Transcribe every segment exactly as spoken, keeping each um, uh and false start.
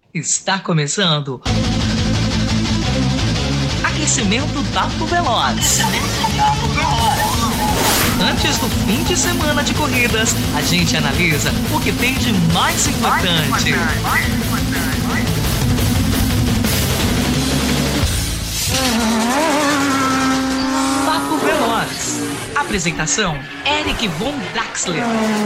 Está começando Aquecimento Papo Veloz. Antes do fim de semana de corridas, a gente analisa o que tem de mais importante. Papo Veloz. Apresentação: Eric von Draxler.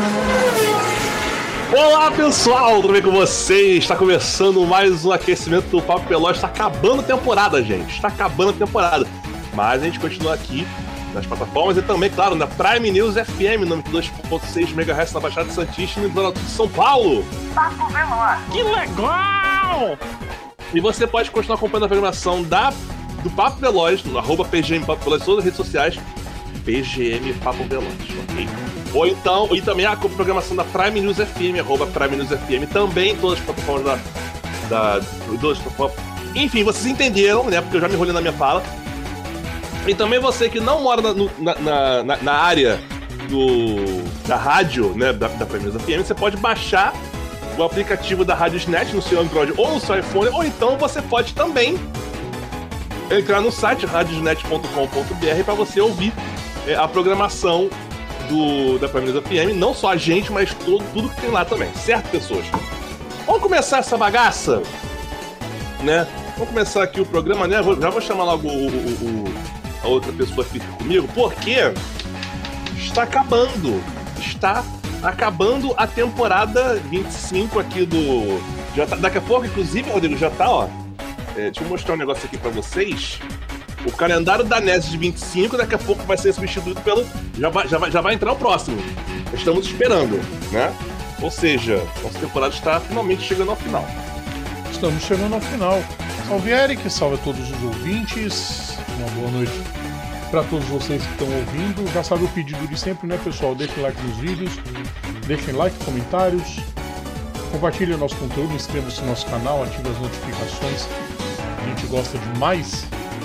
Olá pessoal, tudo bem com vocês? Está começando mais um aquecimento do Papo Veloz. Está acabando a temporada, gente. Está acabando a temporada. Mas a gente continua aqui nas plataformas e também, claro, na Prime News F M, noventa e dois ponto seis megahertz na Baixada Santista e no Zona Sul de São Paulo. Papo Veloz. Que legal! E você pode continuar acompanhando a programação da, do Papo Veloz, no arroba P G M Papo Veloz, em todas as redes sociais, P G M Papo Veloz, ok? Ou então, e também a programação da Prime News F M, arroba Prime News F M, também em todas as plataformas da... da todas as plataformas. Enfim, vocês entenderam, né? Porque eu já me enrolei na minha fala. E também você que não mora na, na, na, na área do, da rádio, né? Da, da Prime News F M, você pode baixar o aplicativo da Radiosnet no seu Android ou no seu iPhone, ou então você pode também entrar no site radiosnet ponto com ponto b r para você ouvir é, a programação Do, da Prime News F M, não só a gente, mas todo, tudo que tem lá também, certo, pessoas? Vamos começar essa bagaça, né? Vamos começar aqui o programa, né? Vou, já vou chamar logo o, o, o, a outra pessoa que fica comigo, porque está acabando, está acabando a temporada vinte e cinco aqui do... Já tá, daqui a pouco, inclusive, Rodrigo, já tá, ó. É, deixa eu mostrar um negócio aqui pra vocês. O calendário da N E S de vinte e cinco daqui a pouco vai ser substituído pelo... Já vai, já vai, já vai entrar o próximo. Estamos esperando, né? Ou seja, nossa temporada está finalmente chegando ao final. Estamos chegando ao final. Salve, Eric, salve a todos os ouvintes. Uma boa noite para todos vocês que estão ouvindo. Já sabe o pedido de sempre, né, pessoal? Deixem like nos vídeos, deixem like, comentários, compartilhem o nosso conteúdo, inscrevam-se no nosso canal, ativem as notificações. A gente gosta demais.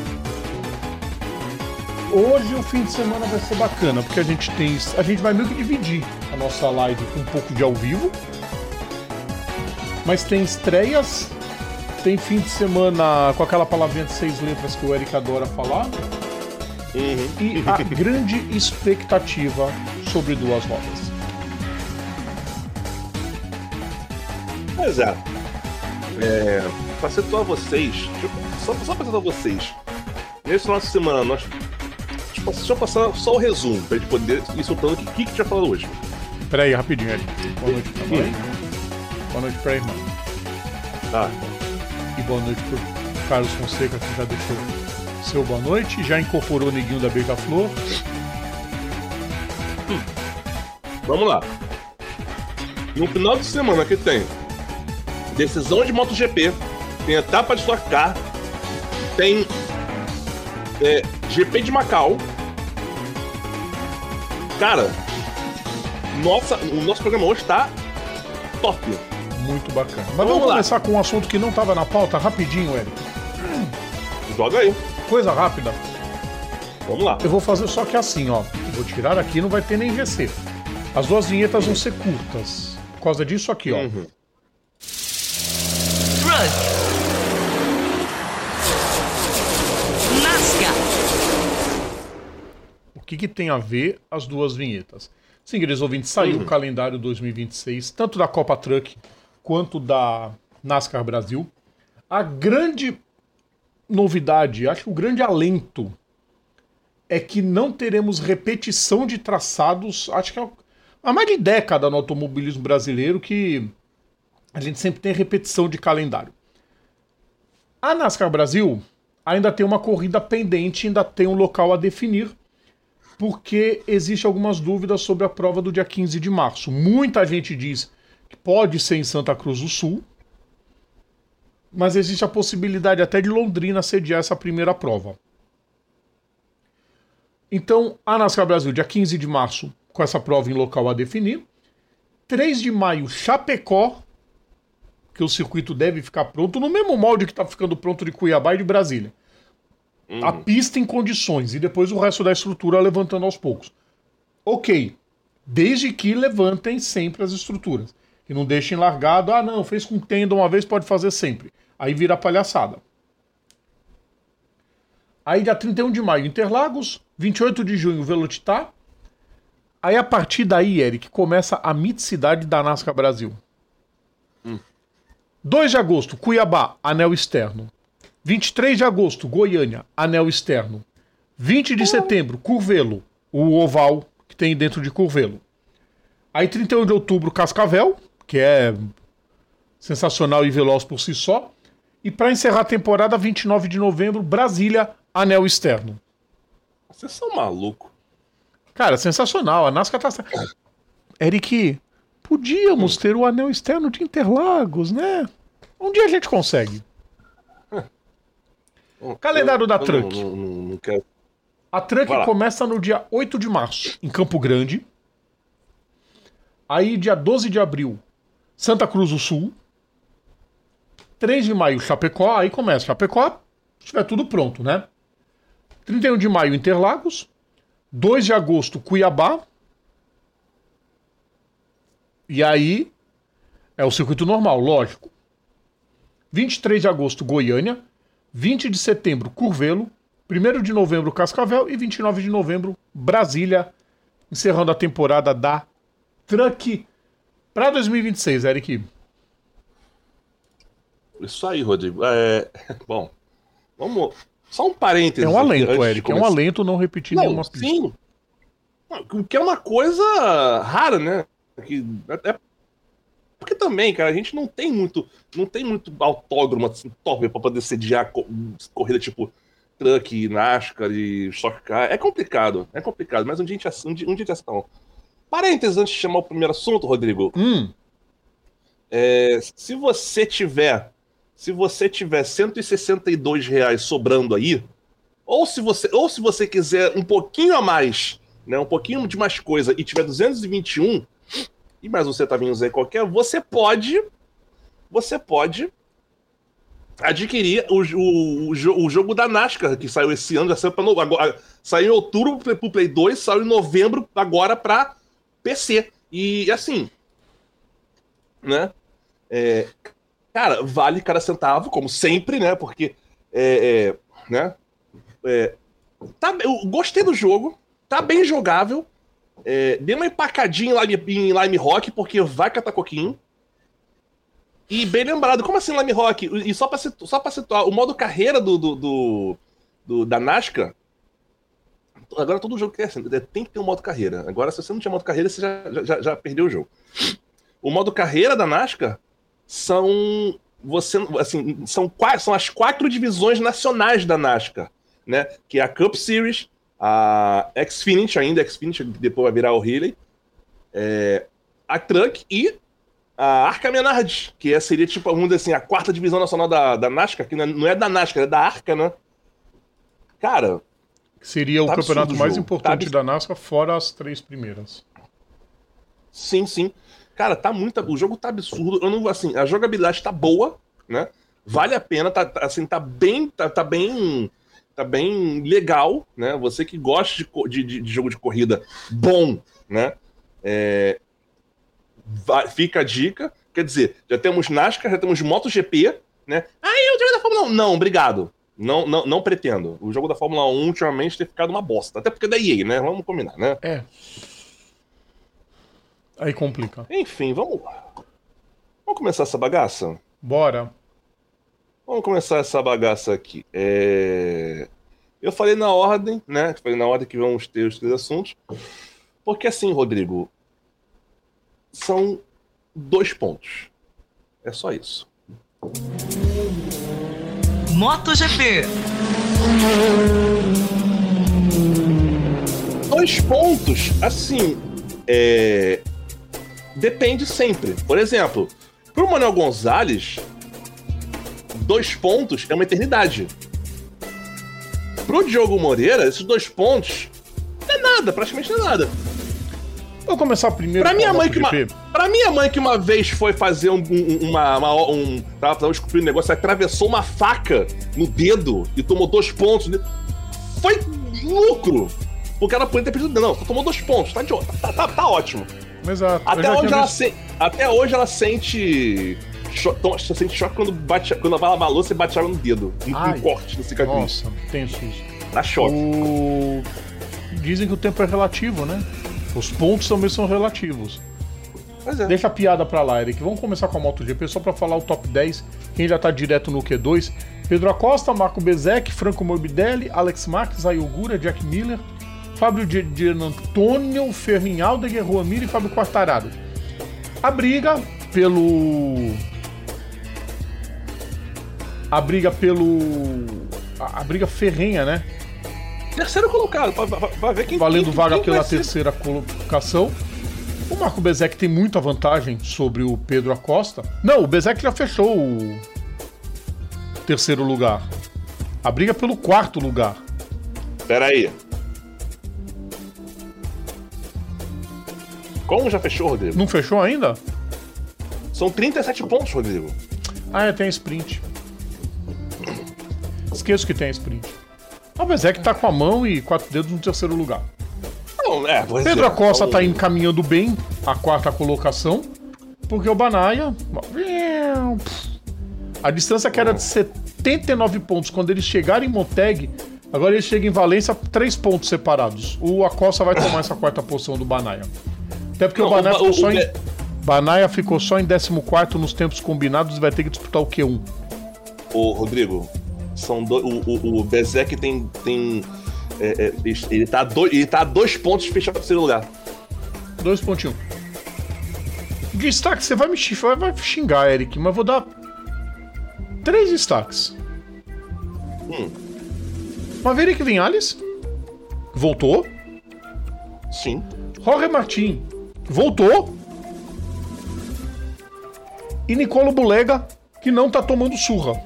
Hoje o fim de semana vai ser bacana, porque a gente tem. A gente vai meio que dividir a nossa live com um pouco de ao vivo. Mas tem estreias, tem fim de semana com aquela palavrinha de seis letras que o Eric adora falar. Uhum. E a grande expectativa sobre Duas Rodas. Pois é. É. Pra situar vocês. Deixa eu, só, só pra situar vocês. Nesse final de semana nós. Deixa eu passar só o resumo, pra gente poder ir soltando o que que a gente já falou hoje. Pera aí, rapidinho, Eric. Boa noite pra mãe. Boa noite pra irmã. Tá. E boa noite pro Carlos Fonseca, que já deixou seu boa noite. Já incorporou o neguinho da Beija-Flor. Hum. Vamos lá. No final de semana que tem decisão de MotoGP, tem etapa de Stock Car, tem é, G P de Macau. Cara, nossa, o nosso programa hoje tá top. Muito bacana. Mas vamos, vamos lá. começar com um assunto que não tava na pauta, rapidinho, Eric. Joga aí. Coisa rápida. Vamos lá. Eu vou fazer só que assim, ó. Vou tirar aqui, não vai ter nem G C. As duas vinhetas vão ser curtas. Por causa disso aqui, ó. Uhum. Truck. NASCAR. O que, que tem a ver as duas vinhetas? Sim, queridos ouvintes, saiu uhum. o calendário dois mil e vinte e seis, tanto da Copa Truck quanto da NASCAR Brasil. A grande novidade, acho que o grande alento é que não teremos repetição de traçados. Acho que é há mais de década no automobilismo brasileiro que a gente sempre tem repetição de calendário. A NASCAR Brasil ainda tem uma corrida pendente, ainda tem um local a definir, porque existe algumas dúvidas sobre a prova do dia quinze de março. Muita gente diz que pode ser em Santa Cruz do Sul, mas existe a possibilidade até de Londrina sediar essa primeira prova. Então, a NASCAR Brasil, dia quinze de março, com essa prova em local a definir. três de maio, Chapecó, que o circuito deve ficar pronto, no mesmo molde que está ficando pronto de Cuiabá e de Brasília. Uhum. A pista em condições, e depois o resto da estrutura levantando aos poucos. Ok, desde que levantem sempre as estruturas. Que não deixem largado, ah não, fez com tenda uma vez, pode fazer sempre. Aí vira palhaçada. Aí dia trinta e um de maio, Interlagos, vinte e oito de junho, Velocitar. Aí a partir daí, Eric, começa a miticidade da NASCAR Brasil. Hum. dois de agosto, Cuiabá, anel externo. vinte e três de agosto, Goiânia, anel externo. vinte de setembro, Curvelo, o oval que tem dentro de Curvelo. Aí trinta e um de outubro, Cascavel, que é sensacional e veloz por si só. E para encerrar a temporada, vinte e nove de novembro, Brasília, anel externo. Vocês são malucos. Cara, sensacional. A NASCAR tá... Eric, podíamos ter o anel externo de Interlagos, né? Um dia a gente consegue. Calendário eu, da eu Truck. Não, não, não quero... A Truck começa no dia oito de março, em Campo Grande. Aí, dia doze de abril, Santa Cruz do Sul. três de maio, Chapecó. Aí começa Chapecó, se tiver tudo pronto, né? trinta e um de maio, Interlagos. dois de agosto, Cuiabá. E aí, é o circuito normal, lógico. vinte e três de agosto, Goiânia. vinte de setembro, Curvelo. primeiro de novembro, Cascavel. E vinte e nove de novembro, Brasília. Encerrando a temporada da Truck para dois mil e vinte e seis, Eric. Isso aí, Rodrigo. É... Bom, vamos... Só um parênteses. É um alento, Eric. É um alento não repetir não, nenhuma pista. Sim. O que é uma coisa rara, né? Que é... Porque também, cara, a gente não tem muito, não tem muito autódromo assim, top pra poder sediar co- corrida tipo Truck, NASCAR e Stock Car. É complicado, é complicado, mas um dia a gente, um dia, um dia a gente não. Parênteses antes de chamar o primeiro assunto, Rodrigo. Hum. É, se você tiver, se você tiver cento e sessenta e dois reais sobrando aí, ou se você, ou se você quiser um pouquinho a mais, né, um pouquinho de mais coisa e tiver duzentos e vinte e um e mais um centavinhos aí qualquer, você pode, você pode adquirir o, o, o, o jogo da NASCAR que saiu esse ano, já saiu, pra no, agora, saiu em outubro pro Play dois, saiu em novembro agora pra P C. E assim, né? É, cara, vale cada centavo, como sempre, né? Porque, é, é, né? É, tá, eu gostei do jogo, tá bem jogável. É, dei uma empacadinha em Lime, em Lime Rock, porque vai catar coquinho. E bem lembrado, como assim Lime Rock? E só pra, situ, só pra situar, o modo carreira do, do, do, do da NASCAR. Agora todo jogo que é assim, tem que ter um modo carreira. Agora, se você não tinha modo carreira, você já, já, já perdeu o jogo. O modo carreira da NASCAR são, você, assim, são, são as quatro divisões nacionais da NASCAR, né? Que é a Cup Series, a Xfinity ainda, Xfinity depois vai virar o Healey, é, a Truck e a Arca Menards, que é, seria tipo, vamos dizer assim, a quarta divisão nacional da, da NASCAR, que não é da NASCAR, é da Arca, né? Cara... Seria o tá campeonato mais jogo. importante tá da NASCAR, fora as três primeiras. Sim, sim. Cara, tá muito... O jogo tá absurdo. Eu não, assim, a jogabilidade tá boa, né? Vale a pena, tá, tá, assim, tá bem... Tá, tá bem... Tá bem legal, né? Você que gosta de, de, de jogo de corrida bom, né? É, vai, fica a dica. Quer dizer, já temos NASCAR, já temos MotoGP, né? Aí o jogo da Fórmula um. Não, obrigado. Não, não, não pretendo. O jogo da Fórmula um ultimamente tem ficado uma bosta. Até porque é da E A, né? Vamos combinar, né? É. Aí complica. Enfim, vamos... Vamos começar essa bagaça? Bora. Vamos começar essa bagaça aqui. É... Eu falei na ordem, né? Falei na ordem que vamos ter os três assuntos. Porque assim, Rodrigo, são dois pontos. É só isso. MotoGP. Dois pontos, assim, é... depende sempre. Por exemplo, pro Manuel Gonzalez, dois pontos é uma eternidade. Pro Diogo Moreira, esses dois pontos não é nada, praticamente não é nada. Vou começar primeiro Pra com minha, a mãe que uma, MotoGP. pra minha mãe que uma vez foi fazer um... um uma, uma, um tava, tava descobrindo um negócio, atravessou uma faca no dedo e tomou dois pontos. Foi lucro. Porque ela podia ter pedido... Não, só tomou dois pontos. Tá, tá, tá, tá ótimo. Exato. Até, onde ela se... Até hoje ela sente. Cho... Você sente choque quando, bate... quando ela vai lavar a louça e bate água no dedo. Um corte no cicatriz. Nossa, tenso isso. Dá choque. O... Dizem que o tempo é relativo, né? Os pontos também são relativos. Pois é. Deixa a piada pra lá, Eric. Vamos começar com a MotoGP só pra falar o top dez. Quem já tá direto no Q dois. Pedro Acosta, Marco Bezzecchi, Franco Morbidelli, Alex Marques, Ayogura, Jack Miller, Fábio de, de Antônio, Fermin Aldeguer, Juan Mir e Fábio Quartararo. A briga pelo... A briga pelo... A, a briga ferrenha, né? Terceiro colocado, pra, pra, pra ver quem Valendo quem, vaga quem pela ser... terceira colocação. O Marco Bezzecchi tem muita vantagem sobre o Pedro Acosta. Não, o Bezzecchi já fechou o terceiro lugar. A briga pelo quarto lugar. Pera aí. Como já fechou, Rodrigo? Não fechou ainda? São trinta e sete pontos, Rodrigo. Ah, é, tem a sprint. Esqueço que tem a sprint. O Bezzecchi tá com a mão e quatro dedos no terceiro lugar. Não, é, Pedro é, Acosta então... tá encaminhando bem a quarta colocação, porque o Banaya... A distância que era de setenta e nove pontos quando eles chegaram em Moteg, agora eles chegam em Valência, três pontos separados. O Acosta vai tomar essa quarta posição do Banaya. Até porque não, o Banaya ficou, o, só o, em... Banaya ficou só em décimo quarto nos tempos combinados e vai ter que disputar o Q um. Ô, Rodrigo, são do... o, o, o Bezzecchi tem... tem... É, é, ele, tá do, ele tá a dois pontos de fechar o terceiro lugar. Dois pontinhos. Destaque, você vai me xingar, vai xingar, Eric, mas vou dar três destaques. Hum. Maverick Vinales voltou. Sim. Jorge Martin voltou. E Nicolo Bulega, que não tá tomando surra.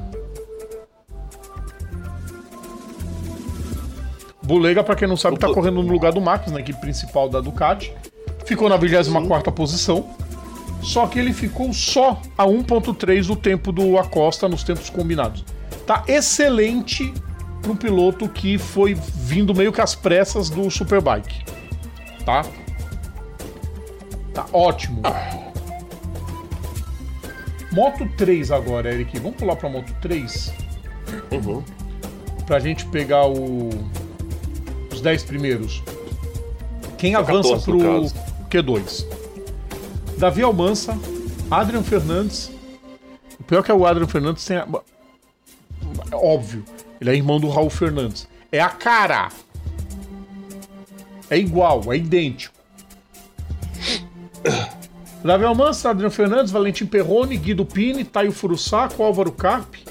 Bulega, pra quem não sabe, tá correndo no lugar do Marques, na equipe principal da Ducati. Ficou na vigésima quarta posição. Só que ele ficou só a um ponto três do tempo do Acosta nos tempos combinados. Tá excelente para um piloto que foi vindo meio que às pressas do Superbike. Tá? Tá ótimo. Moto três agora, Eric. Vamos pular pra Moto três? Uhum. Pra gente pegar o... os dez primeiros. Quem avança pro Q dois? Davi Almansa, Adrian Fernandes. O pior é que o Adrian Fernandes tem... A... Óbvio, ele é irmão do Raul Fernandes. É a cara. É igual, é idêntico. Davi Almansa, Adrian Fernandes, Valentim Perrone, Guido Pini, Taio Furussaco, Álvaro Carpi.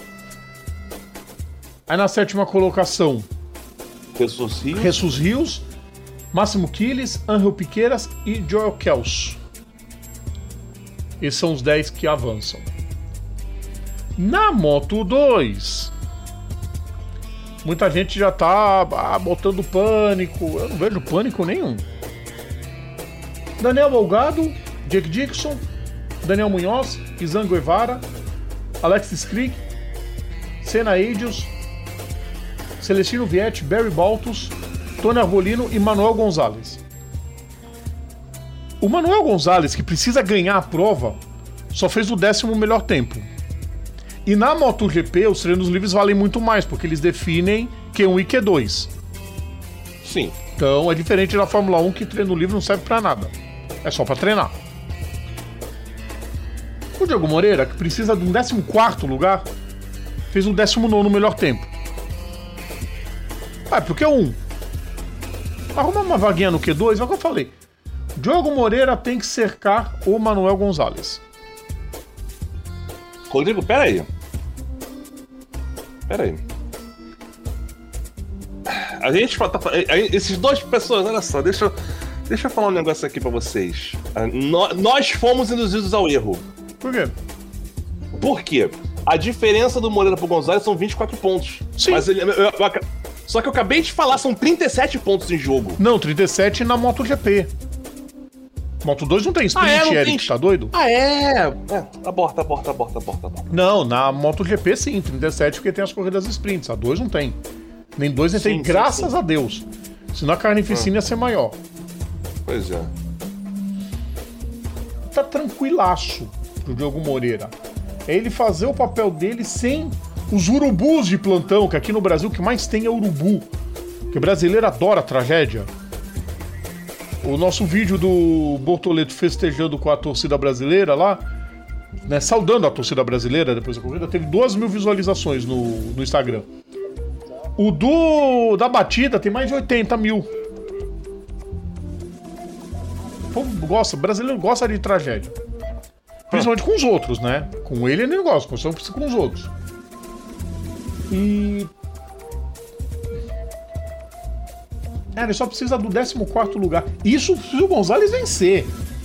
Aí na sétima colocação, Jesus Rios, Jesus Rios, Máximo Quiles, Angel Piqueiras e Joel Kelso. Esses são os dez que avançam. Na Moto dois, muita gente já tá ah, botando pânico. Eu não vejo pânico nenhum. Daniel Bolgado, Jake Dixon, Daniel Munhoz, Izan Guevara, Alex Skrig, Senna Eidios, Celestino Vietti, Barry Baltus, Tony Arbolino e Manuel Gonzalez. O Manuel Gonzalez, que precisa ganhar a prova, só fez o décimo melhor tempo. E na MotoGP, os treinos livres valem muito mais, porque eles definem Q um e Q dois. Sim. Então é diferente da Fórmula um, que treino livre não serve pra nada. É só pra treinar. O Diogo Moreira, que precisa de um décimo quarto lugar, fez um décimo nono melhor tempo. Ah, porque é um. Arrumar uma vaguinha no Q dois, é o que eu falei. Diogo Moreira tem que cercar o Manuel Gonzalez. Rodrigo, peraí. Peraí. A gente tá, esses dois pessoas, olha só, deixa eu, deixa eu falar um negócio aqui pra vocês. Nós fomos induzidos ao erro. Por quê? Por quê? A diferença do Moreira pro Gonzalez são vinte e quatro pontos. Sim. Mas ele, eu, eu, eu, só que eu acabei de falar, são trinta e sete pontos em jogo. Não, trinta e sete na MotoGP. Moto dois não tem sprint, ah, é, não Eric, tem... tá doido? Ah, é? é? Aborta, aborta, aborta, aborta, aborta. Não, na MotoGP sim, trinta e sete, porque tem as corridas sprints. A dois não tem. Nem dois nem sim, tem, sim, graças sim. a Deus. Senão a carnificina ah. ia ser maior. Pois é. tá tranquilaço pro Diogo Moreira. É ele fazer o papel dele sem os urubus de plantão, que aqui no Brasil o que mais tem é urubu. Porque o brasileiro adora tragédia. O nosso vídeo do Bortoleto festejando com a torcida brasileira lá, né, saudando a torcida brasileira depois da corrida, teve duas mil visualizações no, no Instagram. O do da batida tem mais de oitenta mil. O povo gosta, o brasileiro gosta de tragédia. Principalmente com os outros, né? Com ele ele não gosta, com os outros. E... É, ele só precisa do décimo quarto lugar. Isso se o Gonzalez vencer.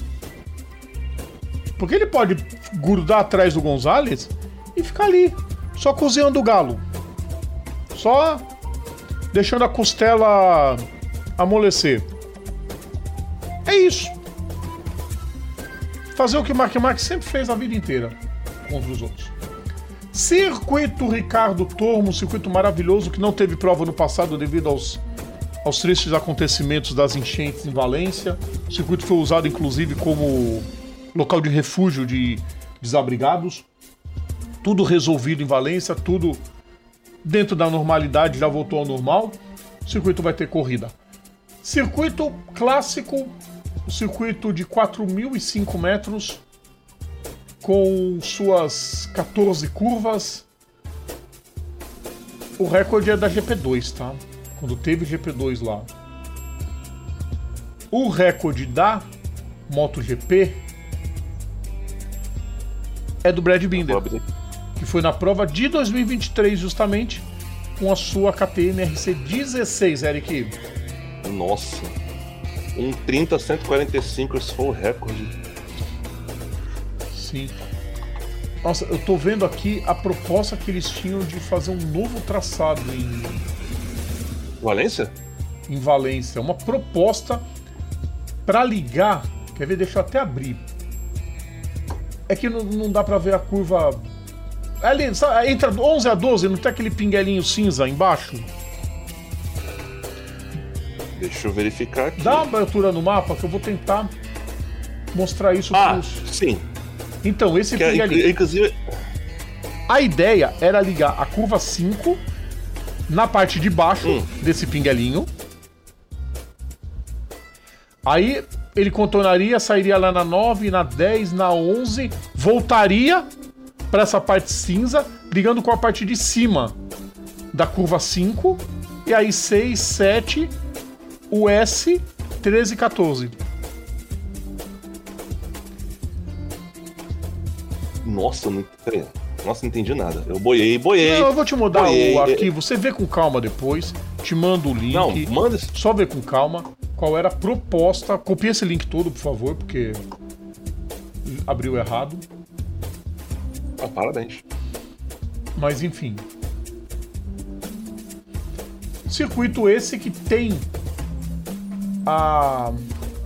Porque ele pode grudar atrás do Gonzalez e ficar ali, só cozinhando o galo. Só deixando a costela amolecer. É isso. Fazer o que o Mark Marques sempre fez a vida inteira contra os outros. Circuito Ricardo Tormo, um circuito maravilhoso que não teve prova no passado devido aos, aos tristes acontecimentos das enchentes em Valência. O circuito foi usado inclusive como local de refúgio de desabrigados. Tudo resolvido em Valência, tudo dentro da normalidade, já voltou ao normal. O circuito vai ter corrida. Circuito clássico, o circuito de quatro mil e cinco metros, com suas quatorze curvas. O recorde é da G P dois, tá? Quando teve G P dois lá. O recorde da MotoGP é do Brad Binder, que foi na prova de dois mil e vinte e três, justamente, com a sua K T M R C dezesseis, Eric. Nossa, um trinta cento e quarenta e cinco, esse foi o recorde. Sim. Nossa, eu tô vendo aqui a proposta que eles tinham de fazer um novo traçado em... Valência? Em Valência. Uma proposta pra ligar... Quer ver? Deixa eu até abrir. É que não, não dá pra ver a curva... Ali, sabe, entra onze a doze, não tem aquele pinguelinho cinza embaixo? Deixa eu verificar aqui. Dá uma abertura no mapa que eu vou tentar mostrar isso ah, pros... sim. Então, esse que, pinguelinho... Inclusive... A ideia era ligar a curva cinco na parte de baixo hum. desse pinguelinho. Aí ele contornaria, sairia lá na nove, na dez, na onze, voltaria para essa parte cinza, ligando com a parte de cima da curva cinco, e aí seis, sete, o S, treze e quatorze. Nossa, não, Nossa, não entendi nada. Eu boiei, boiei. Não, eu vou te mudar boiei. o arquivo, você vê com calma depois, te mando o link. Não, manda isso. Só vê com calma qual era a proposta. Copia esse link todo, por favor, porque abriu errado. Ah, parabéns. Mas enfim. Circuito esse que tem a...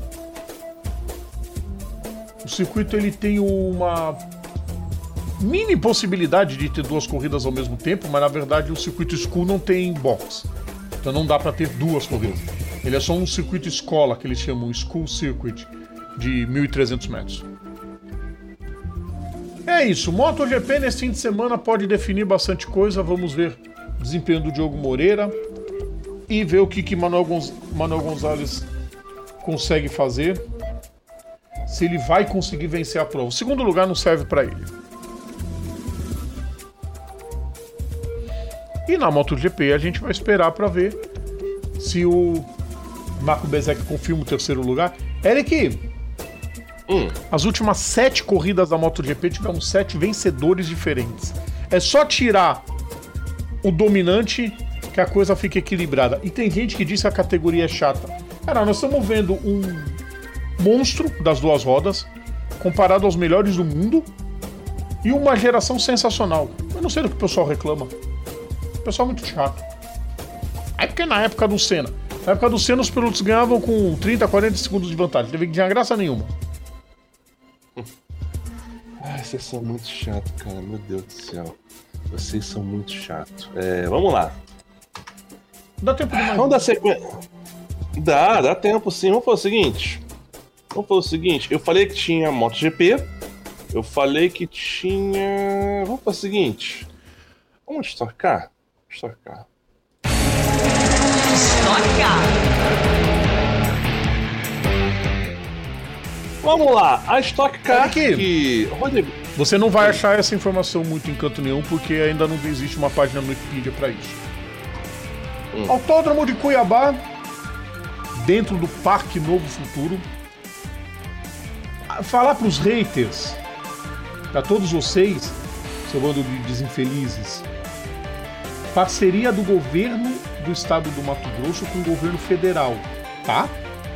O circuito ele tem uma mini possibilidade de ter duas corridas ao mesmo tempo, mas na verdade o circuito school não tem box. Então não dá para ter duas corridas. Ele é só um circuito escola, que eles chamam School Circuit, de mil e trezentos metros. É isso, MotoGP nesse fim de semana pode definir bastante coisa. Vamos ver o desempenho do Diogo Moreira e ver o que, que Manuel, Gonz... Manuel Gonzalez consegue fazer. Se ele vai conseguir vencer a prova. O segundo lugar não serve para ele. E na MotoGP a gente vai esperar para ver se o Marco Bezek confirma o terceiro lugar. Eric, hum. as últimas sete corridas da MotoGP tivemos sete vencedores diferentes. É só tirar o dominante que a coisa fica equilibrada. E tem gente que diz que a categoria é chata. Cara, nós estamos vendo um monstro das duas rodas comparado aos melhores do mundo e uma geração sensacional. Eu não sei do que o pessoal reclama. O pessoal é muito chato. É porque na época do Senna. Na época do Senna os pilotos ganhavam com trinta, quarenta segundos de vantagem. Teve que tinha graça nenhuma. Ai, vocês são muito chatos, cara. Meu Deus do céu. Vocês são muito chatos. É, vamos lá. Dá tempo de mais. Vamos dar sequência. Dá, dá tempo sim. Vamos fazer o seguinte. Vamos fazer o seguinte, eu falei que tinha MotoGP, eu falei que tinha... Vamos fazer o seguinte, vamos estocar? Estocar. Estocar. Vamos lá, a Stock Car Aqui. que... Rodrigo, Você não vai achar essa informação muito em canto nenhum, porque ainda não existe uma página no Wikipedia para isso. Hum. Autódromo de Cuiabá, dentro do Parque Novo Futuro. Falar pros haters, pra todos vocês, seu bando de desinfelizes, parceria do governo do estado do Mato Grosso com o governo federal, tá?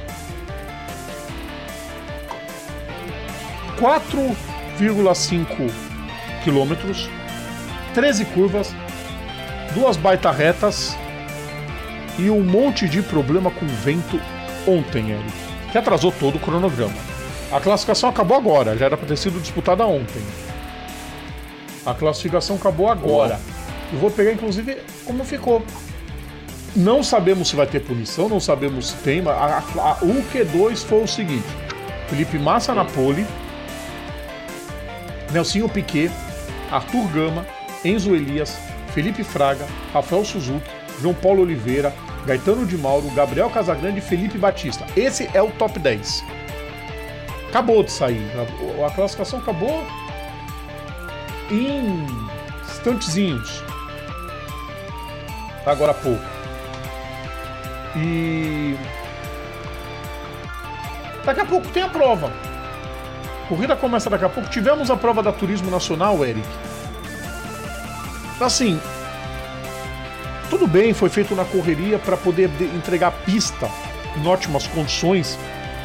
quatro vírgula cinco quilômetros, treze curvas, duas baita retas e um monte de problema com vento ontem, Eric, que atrasou todo o cronograma. A classificação acabou agora, já era para ter sido disputada ontem. A classificação acabou agora. Eu vou pegar, inclusive, como ficou. Não sabemos se vai ter punição, não sabemos se tem, mas a, a, o Q dois foi o seguinte: Felipe Massa na pole, Nelsinho Piquet, Arthur Gama, Enzo Elias, Felipe Fraga, Rafael Suzuki, João Paulo Oliveira, Gaetano de Mauro, Gabriel Casagrande e Felipe Batista. Esse é o top dez. Acabou de sair. A, a classificação acabou em instantezinhos. Agora há pouco. E daqui a pouco tem a prova. A corrida começa daqui a pouco. Tivemos a prova da Turismo Nacional, Eric. Assim, tudo bem, foi feito na correria para poder entregar a pista em ótimas condições.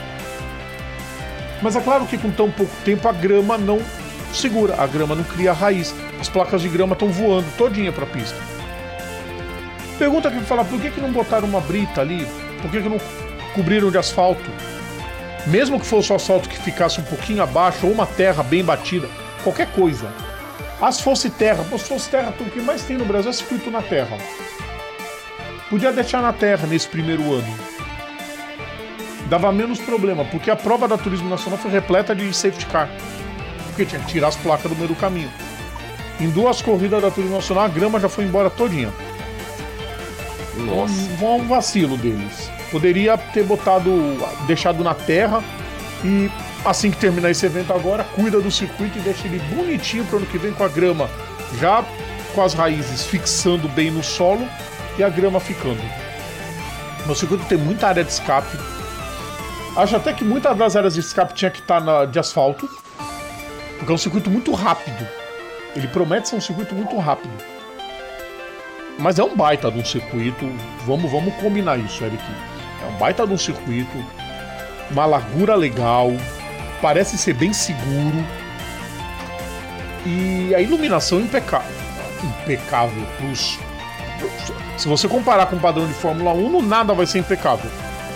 Mas é claro que com tão pouco tempo a grama não segura, a grama não cria raiz. As placas de grama estão voando todinha para a pista. Pergunta que fala, por que, que não botaram uma brita ali? Por que, que não cobriram de asfalto? Mesmo que fosse o asfalto que ficasse um pouquinho abaixo, ou uma terra bem batida, qualquer coisa. Ah, se fosse terra, se fosse terra, o que mais tem no Brasil é circuito na terra. Podia deixar na terra nesse primeiro ano. Dava menos problema, porque a prova da Turismo Nacional foi repleta de safety car. Porque tinha que tirar as placas do meio do caminho. Em duas corridas da Turismo Nacional, a grama já foi embora todinha. Nossa. Um, um vacilo deles. Poderia ter botado, deixado na terra e assim que terminar esse evento agora, cuida do circuito e deixa ele bonitinho para o ano que vem com a grama já com as raízes fixando bem no solo e a grama ficando. O circuito tem muita área de escape. Acho até que muitas das áreas de escape tinha que estar na, de asfalto, porque é um circuito muito rápido. Ele promete ser um circuito muito rápido. Mas é um baita de um circuito, vamos, vamos combinar isso, Eric. É um baita de um circuito, uma largura legal, parece ser bem seguro. E a iluminação é impecável. Impecável. Plus. Se você comparar com o padrão de Fórmula um, nada vai ser impecável.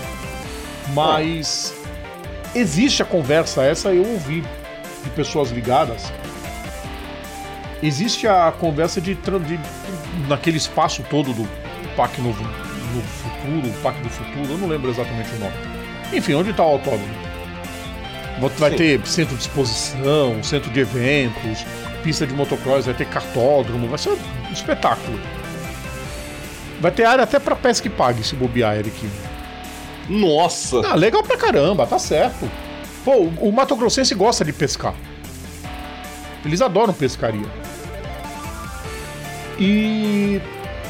Mas existe a conversa, essa eu ouvi de pessoas ligadas. Existe a conversa de, de naquele espaço todo do Parque Novo, Novo Futuro, Parque do Futuro, eu não lembro exatamente o nome. Enfim, onde está o autódromo? Vai Sim. ter centro de exposição, centro de eventos, pista de motocross, vai ter cartódromo, vai ser um espetáculo. Vai ter área até para pesca e pague, se bobear, Eric. Nossa! Ah, legal pra caramba, tá certo. Pô, o Mato Grossense gosta de pescar. Eles adoram pescaria. E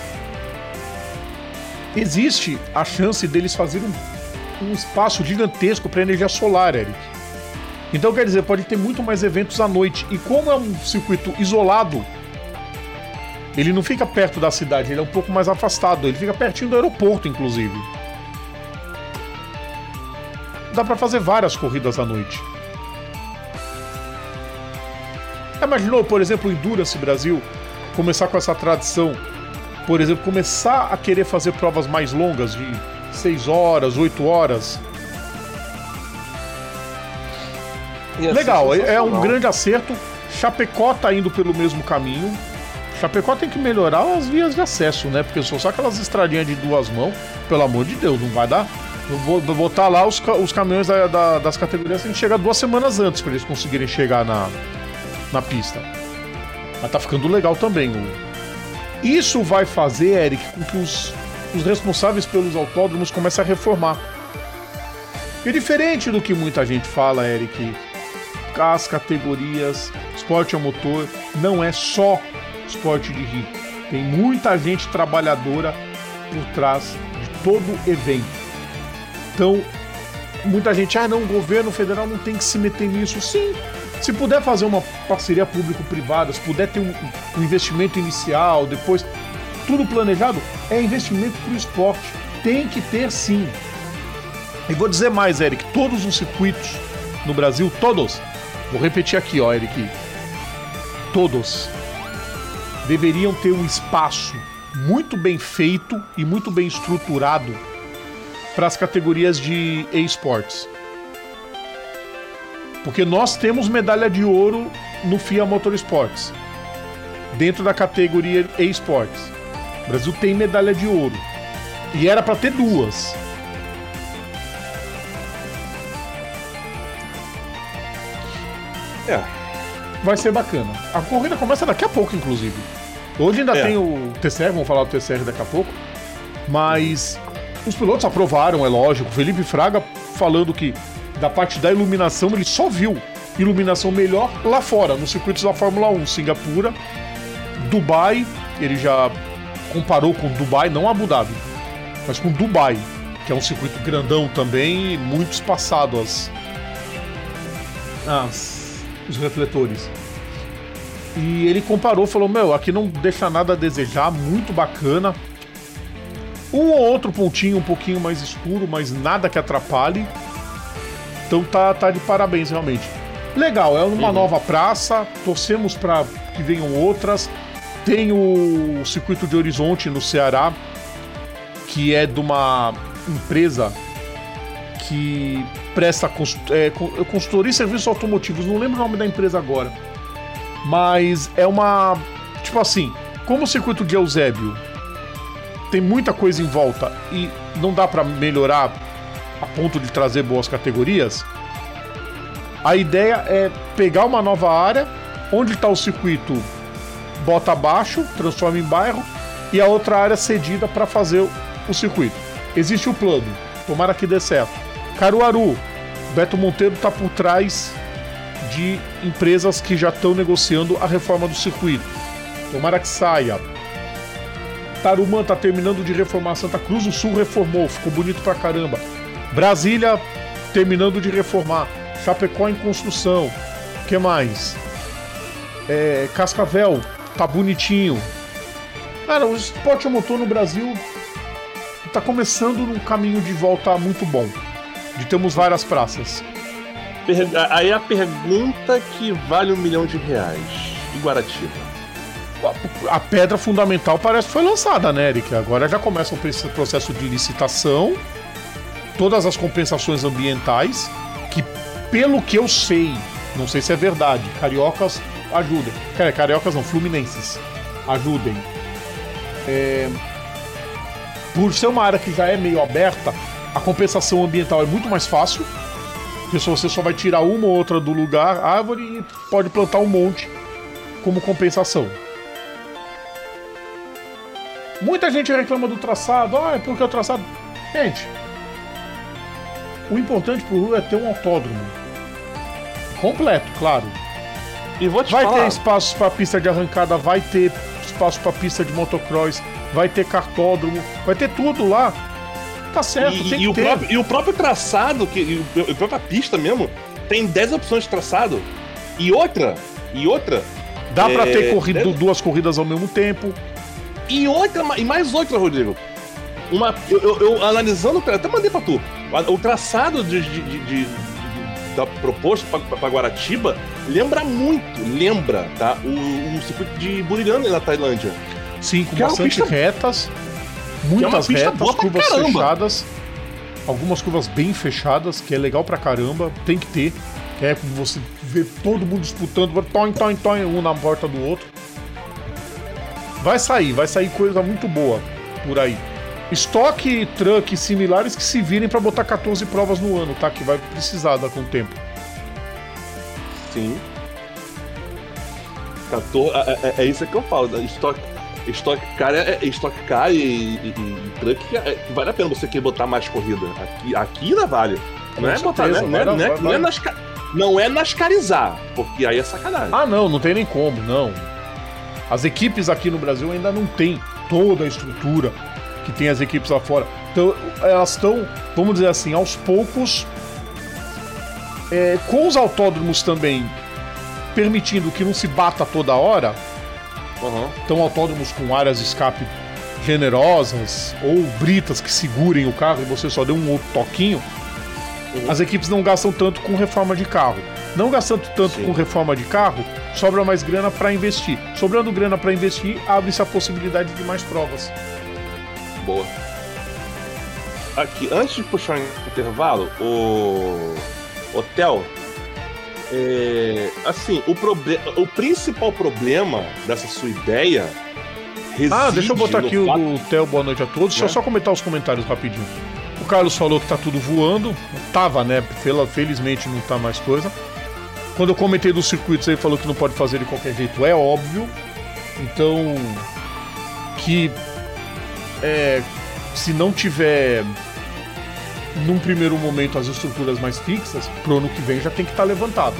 existe a chance deles fazerem um, um espaço gigantesco para energia solar, Eric. Então, quer dizer, pode ter muito mais eventos à noite. E como é um circuito isolado, ele não fica perto da cidade, ele é um pouco mais afastado. Ele fica pertinho do aeroporto, inclusive. Dá pra fazer várias corridas à noite. Imaginou, por exemplo, o Endurance Brasil começar com essa tradição? Por exemplo, começar a querer fazer provas mais longas, de seis horas, oito horas. Legal, é um grande acerto. Chapecó tá indo pelo mesmo caminho. Chapecó tem que melhorar as vias de acesso, né? Porque só aquelas estradinhas de duas mãos, pelo amor de Deus, não vai dar. Vou vou botar lá os, ca- os caminhões da- da- das categorias, tem que chegar duas semanas antes pra eles conseguirem chegar na, na pista. Mas tá ficando legal também. o- Isso vai fazer, Eric, com que os, os responsáveis pelos autódromos comecem a reformar. E diferente do que muita gente fala, Eric, as categorias, esporte a motor, não é só esporte de rico. Tem muita gente trabalhadora por trás de todo evento. Então, muita gente, ah não, o governo federal não tem que se meter nisso. Sim, se puder fazer uma parceria público-privada, se puder ter um, um investimento inicial, depois, tudo planejado, é investimento para o esporte. Tem que ter sim. E vou dizer mais, Eric, todos os circuitos no Brasil, todos, vou repetir aqui, ó, Eric, todos deveriam ter um espaço muito bem feito e muito bem estruturado para as categorias de esportes. Porque nós temos medalha de ouro no F I A Motorsports, dentro da categoria esportes. O Brasil tem medalha de ouro. E era para ter duas. É. Vai ser bacana. A corrida começa daqui a pouco, inclusive. Hoje ainda É. tem o T C R, vamos falar do T C R daqui a pouco. Mas os pilotos aprovaram, é lógico. Felipe Fraga falando que da parte da iluminação ele só viu iluminação melhor lá fora, nos circuitos da Fórmula um, Singapura, Dubai, ele já comparou com Dubai, não Abu Dhabi, mas com Dubai, que é um circuito grandão também e muito espaçado as, as, os refletores. E ele comparou, falou, meu, aqui não deixa nada a desejar, muito bacana. Um ou outro pontinho um pouquinho mais escuro, mas nada que atrapalhe. Então tá, tá de parabéns, realmente. Legal, é uma uhum. nova praça, torcemos para que venham outras. Tem o circuito de Horizonte, no Ceará, que é de uma empresa que presta cons- é, consultoria e serviços automotivos. Não lembro o nome da empresa agora. Mas é uma... Tipo assim, como o circuito de Eusébio tem muita coisa em volta e não dá pra melhorar a ponto de trazer boas categorias, a ideia é pegar uma nova área, onde está o circuito, bota abaixo, transforma em bairro, e a outra área cedida para fazer o circuito. Existe o plano, tomara que dê certo. Caruaru, Beto Monteiro está por trás de empresas que já estão negociando a reforma do circuito. Tomara que saia. Tarumã está terminando de reformar. Santa Cruz do Sul reformou, ficou bonito pra caramba. Brasília terminando de reformar. Chapecó em construção. O que mais? É, Cascavel tá bonitinho. Cara, o esporte a motor no Brasil tá começando num caminho de volta muito bom. De termos várias praças. Per- Aí a pergunta que vale um milhão de reais. E Guaratiba? A pedra fundamental parece que foi lançada, né, Eric? Agora já começa o processo de licitação, todas as compensações ambientais, que pelo que eu sei, não sei se é verdade, cariocas ajudem. Cara, cariocas não, fluminenses ajudem. É... Por ser uma área que já é meio aberta, a compensação ambiental é muito mais fácil, porque se você só vai tirar uma ou outra do lugar, a árvore pode plantar um monte como compensação. Muita gente reclama do traçado, ah, é porque o traçado... Gente, o importante pro Rio é ter um autódromo completo, claro. E vou te Vai falar... ter espaço para pista de arrancada, vai ter espaço para pista de motocross, vai ter cartódromo, vai ter tudo lá. Tá certo, E, tem e que o ter. próprio, e o próprio traçado, que, e o- e a própria pista mesmo, tem dez opções de traçado. E outra, e outra... Dá pra é, ter corrido, deve- duas corridas ao mesmo tempo. E outra, e mais outra, Rodrigo. Uma, eu, eu- eu analisando, o tra- até mandei pra tu. O traçado de, de, de- de- de- da proposto pra, pra Guaratiba lembra muito, lembra, tá? O, o circuito de Buriram na Tailândia. Sim, com Que é uma bastante pista- retas, que é uma muitas pista retas, boa pra curvas caramba. fechadas, algumas curvas bem fechadas, que é legal pra caramba, tem que ter. Que é você ver todo mundo disputando, toin, toin, toin, um na porta do outro. Vai sair, vai sair coisa muito boa por aí. Estoque truck similares que se virem pra botar quatorze provas no ano, tá? Que vai precisar dar com o tempo. Sim. quatorze, é, é isso que eu falo. Estoque, estoque car, é, estoque car e, e, e truck é, vale a pena você querer botar mais corrida. Aqui, aqui ainda vale. Não é, botar, né? não, é, não, é, não, é nas, não é nascarizar, porque aí é sacanagem. Ah, não, não tem nem como, não. As equipes aqui no Brasil ainda não tem toda a estrutura que tem as equipes lá fora. Então, elas estão, vamos dizer assim, aos poucos, é, com os autódromos também permitindo que não se bata toda hora. Uhum. Então, autódromos com áreas de escape generosas ou britas que segurem o carro e você só dê um outro toquinho. Uhum. As equipes não gastam tanto com reforma de carro. Não gastando tanto Sim. com reforma de carro, sobra mais grana para investir. Sobrando grana para investir, abre-se a possibilidade de mais provas. Boa. Aqui, antes de puxar o intervalo, o Hotel, é... assim, o, proble... o principal problema dessa sua ideia reside Ah, deixa eu botar aqui fato... o do Theo, boa noite a todos. Deixa eu só comentar os comentários rapidinho. O Carlos falou que tá tudo voando. Tava, né? Felizmente não tá mais coisa. Quando eu comentei dos circuitos, ele falou que não pode fazer de qualquer jeito. É óbvio. Então, que é, se não tiver num primeiro momento as estruturas mais fixas, pro ano que vem já tem que estar tá levantado.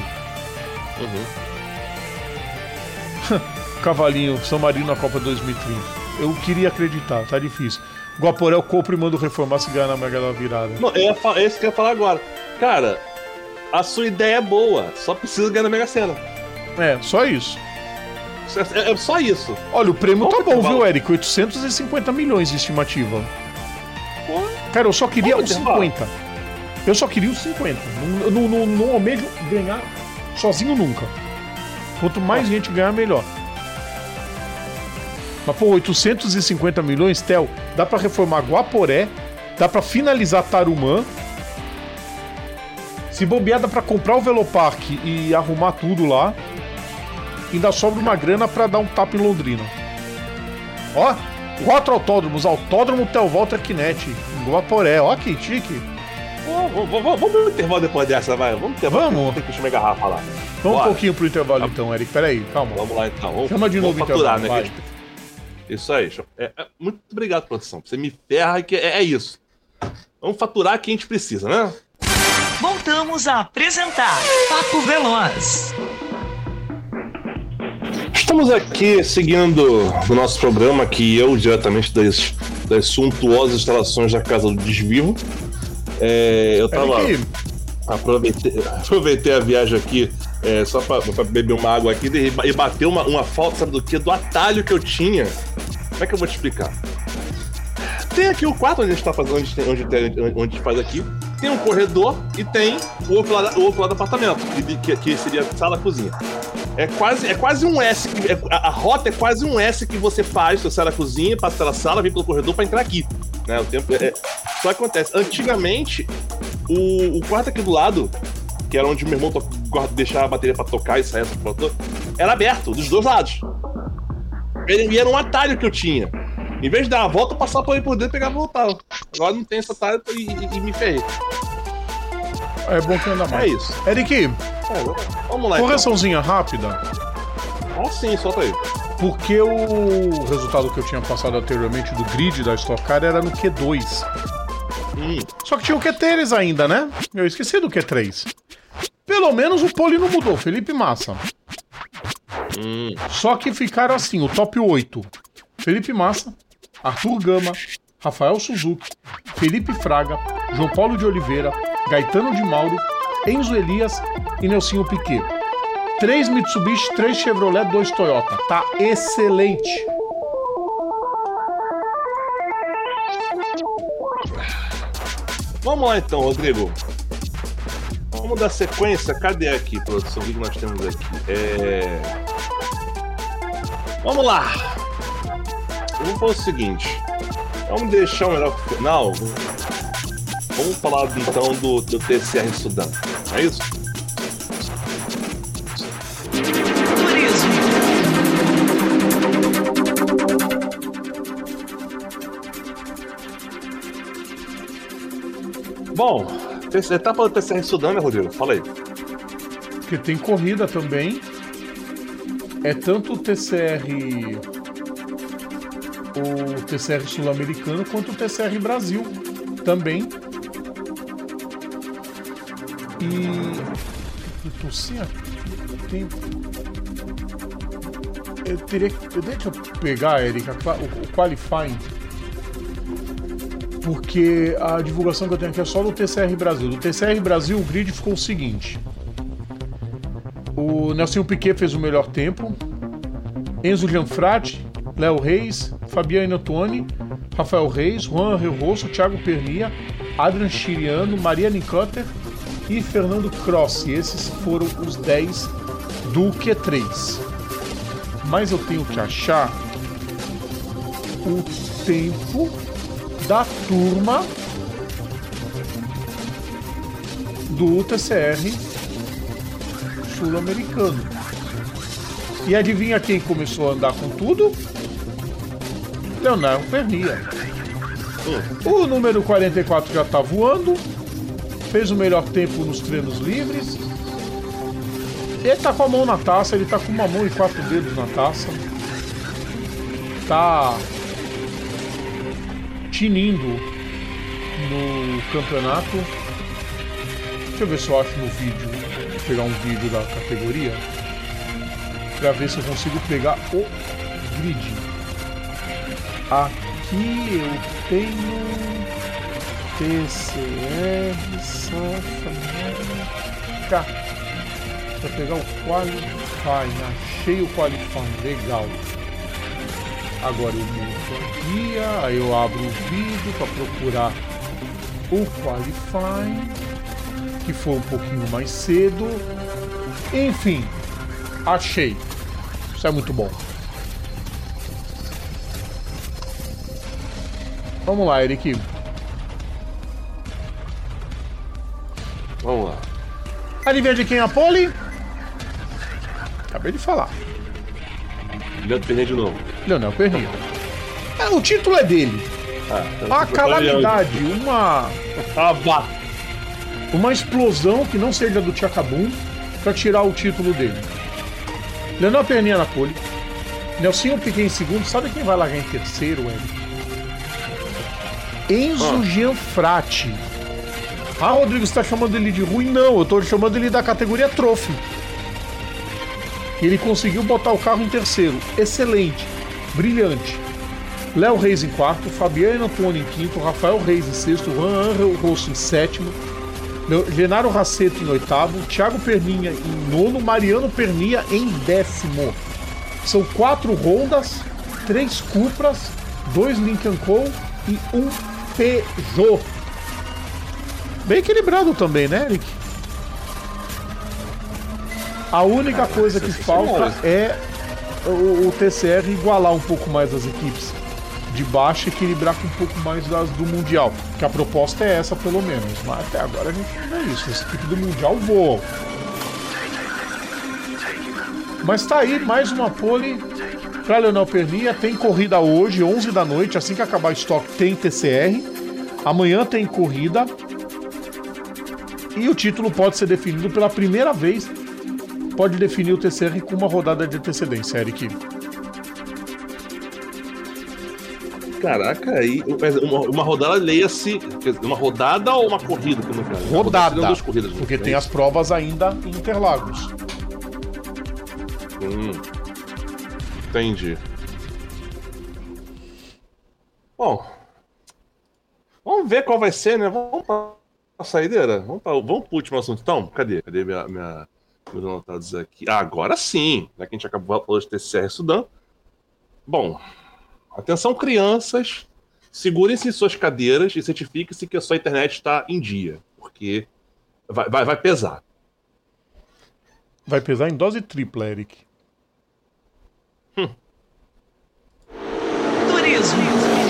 Uhum. Cavalinho, São Marino na Copa dois mil e trinta. Eu queria acreditar, tá difícil. Guaporé, compra e manda reformar se ganhar na Mega da Virada. Não, é isso que eu ia falar agora. Cara, a sua ideia é boa, só precisa ganhar na Mega Sena. É, só isso. É, é só isso. Olha, o prêmio Qual tá bom, viu, Eric? oitocentos e cinquenta milhões de estimativa. Pô, cara, eu só queria os intervalo? cinquenta. Eu só queria os cinquenta. Não, não, não, não almejo ganhar sozinho nunca. Quanto mais gente ganhar, melhor. Mas, pô, oitocentos e cinquenta milhões, Theo, dá pra reformar Guaporé, dá pra finalizar Tarumã. Se bobear, dá pra comprar o Velopark e arrumar tudo lá. E ainda sobra uma grana pra dar um tapa em Londrina. Ó, quatro autódromos. Autódromo Theo Walter Quinetti, em Guaporé. Ó, que chique. Pô, vamos pro intervalo depois dessa, vai. Vamos pro intervalo. Vamos. Tem que encher minha garrafa lá. Vamos Bora. um pouquinho pro intervalo então, Eric. Pera aí, calma. Vamos lá então. Vamos, Chama de vamos novo o faturar, intervalo, né? vai. Que... Isso aí. É, é, muito obrigado, produção. Você me ferra que é, é isso. Vamos faturar que a gente precisa, né? Voltamos a apresentar Papo Veloz. Estamos aqui seguindo o nosso programa, que eu, diretamente das, das suntuosas instalações da Casa do Desvivo. É, eu tava. Eric. Aproveitei, aproveitei a viagem aqui é, só pra, pra beber uma água aqui e bater uma, uma falta, sabe do que? Do atalho que eu tinha. Como é que eu vou te explicar? Tem aqui o quarto onde a gente tá fazendo, onde, tem, onde, tem, onde a gente faz aqui. Tem um corredor e tem o outro lado, o outro lado do apartamento, que, que, que seria sala-cozinha. É quase, é quase um S, que, é, a, a rota é quase um S que você faz, você sai da cozinha, passa pela sala, vem pelo corredor pra entrar aqui. Né? O tempo, é, só que acontece, antigamente, o, o quarto aqui do lado, que era onde meu irmão to, deixava a bateria pra tocar e sair essa foto, era aberto, dos dois lados. E era um atalho que eu tinha. Em vez de dar uma volta, eu passava por aí por dentro e pegava e voltava. Agora não tem essa atalho e, e, e me ferrei. É bom que anda mais. É isso. Eric, é, vamos lá. correçãozinha então. rápida. Ah, sim, solta aí. Porque o resultado que eu tinha passado anteriormente do grid da Stock Car era no Q dois. Hum. Só que tinha o Q três ainda, né? Eu esqueci do Q três. Pelo menos o pole não mudou, Felipe Massa. Hum. Só que ficaram assim, o top oito. Felipe Massa, Arthur Gama, Rafael Suzuki, Felipe Fraga, João Paulo de Oliveira, Gaetano de Mauro, Enzo Elias e Nelsinho Piquet. Três Mitsubishi, três Chevrolet, dois Toyota. Tá excelente. Vamos lá então, Rodrigo. Vamos dar sequência. Cadê aqui, produção? O que nós temos aqui? É... Vamos lá. Eu vou falar o seguinte. Vamos deixar o melhor pro final. Vamos falar então do, do T C R Sudan. É isso? Turismo. Bom, etapa do T C R Sudão, né, Rodrigo? Fala aí. Porque tem corrida também. É tanto o T C R... o T C R sul-americano quanto o T C R Brasil também. E... eu tô sem a tempo. Eu teria que... deixa eu pegar, Erika, o, o qualifying. Porque a divulgação que eu tenho aqui é só do T C R Brasil. Do T C R Brasil, o grid ficou o seguinte. O Nelson Piquet fez o melhor tempo. Enzo Gianfratti, Léo Reis, Fabiano Antoni, Rafael Reis, Juan Angel Rosso, Thiago Pernia, Adrian Chiriano, Maria Nicotter e Fernando Crossi. Esses foram os dez do Q três. Mas eu tenho que achar o tempo da turma do T C R sul-americano. E adivinha quem começou a andar com tudo? Leonardo Pernia. O número quarenta e quatro já tá voando, fez o melhor tempo nos treinos livres. Ele tá com a mão na taça, ele tá com uma mão e quatro dedos na taça. Tá tinindo no campeonato. Deixa eu ver se eu acho no vídeo, vou pegar um vídeo da categoria pra ver se eu consigo pegar o grid. Aqui eu tenho T C R South America. Pra pegar o qualifying, achei o qualifying, legal. Agora eu mudo aqui, aí eu abro o vídeo para procurar o qualifying, que foi um pouquinho mais cedo. Enfim, achei. Isso é muito bom. Vamos lá, Eric. Vamos lá. Adivinha de quem é a pole? Acabei de falar. Leandro Pernia de novo. Leonel Pernia. É, o título é dele. Ah, Uma calamidade, uma... Ah, vá. uma explosão que não seja do Tchacabum pra tirar o título dele. Leonel Pernia na pole. Nelsinho Piquet em segundo. Sabe quem vai largar em terceiro, Eric? Enzo ah. Gianfratti. Ah, Rodrigo, você tá chamando ele de ruim? Não, eu tô chamando ele da categoria Trophy. Ele conseguiu botar o carro em terceiro. Excelente. Brilhante. Léo Reis em quarto, Fabiano Antoni em quinto, Rafael Reis em sexto, Juan Angel Rosso em sétimo, Genaro Rasseto em oitavo, Thiago Pernia em nono, Mariano Pernia em décimo. São quatro Hondas, três Cupras, dois Lincoln Co e um Peugeot. Bem equilibrado também, né, Eric? A única coisa que falta é o, o T C R igualar um pouco mais as equipes de baixo e equilibrar com um pouco mais das do Mundial. Que a proposta é essa, pelo menos. Mas até agora a gente não é isso. As equipes do Mundial voam. Mas tá aí, mais uma pole para Leonel Pernia. Tem corrida hoje, onze da noite. Assim que acabar o estoque, tem T C R. Amanhã tem corrida. E o título pode ser definido pela primeira vez. Pode definir o T C R com uma rodada de antecedência, Eric. Caraca, aí uma, uma rodada, leia-se. Uma rodada ou uma corrida? Como é? Rodada. Duas corridas, porque né? Tem as provas ainda em Interlagos. Hum, entendi. Bom, vamos ver qual vai ser, né? Vamos para a saideira? Vamos para vamos pro último assunto, então? Cadê? Cadê minha, minha, meus anotados aqui? Ah, agora sim! Já que a gente acabou de falar de T C R Sudão. Bom, atenção, crianças, segurem-se em suas cadeiras e certifiquem-se que a sua internet está em dia, porque vai, vai, vai pesar. Vai pesar em dose tripla, Eric. Hum. Turismo.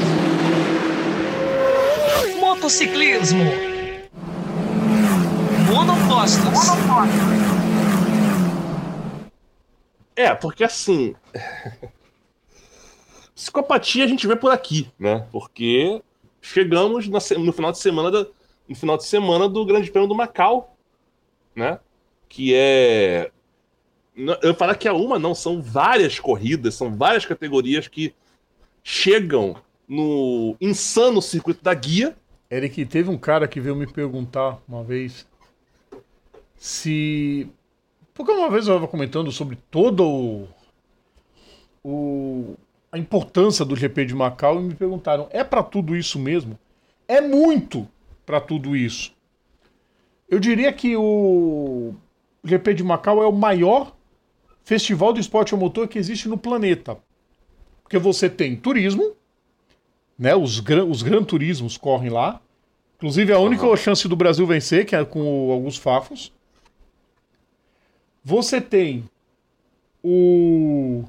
Motociclismo. Monopostos. É, porque assim... Psicopatia a gente vê por aqui, né? Porque chegamos na, no final de semana da, no final de semana do Grande Prêmio do Macau, né? Que é... Eu falar que é uma, não, são várias corridas, são várias categorias que chegam no insano circuito da guia. Eric, teve um cara que veio me perguntar uma vez se... Porque uma vez eu estava comentando sobre todo o... o... a importância do G P de Macau e me perguntaram, é pra tudo isso mesmo? É muito pra tudo isso. Eu diria que o G P de Macau é o maior festival de esporte a motor que existe no planeta. Porque você tem turismo, né? Os, gran, os Gran Turismos correm lá. Inclusive a única uhum. chance do Brasil vencer, que é com o Augusto Fafos. Você tem o...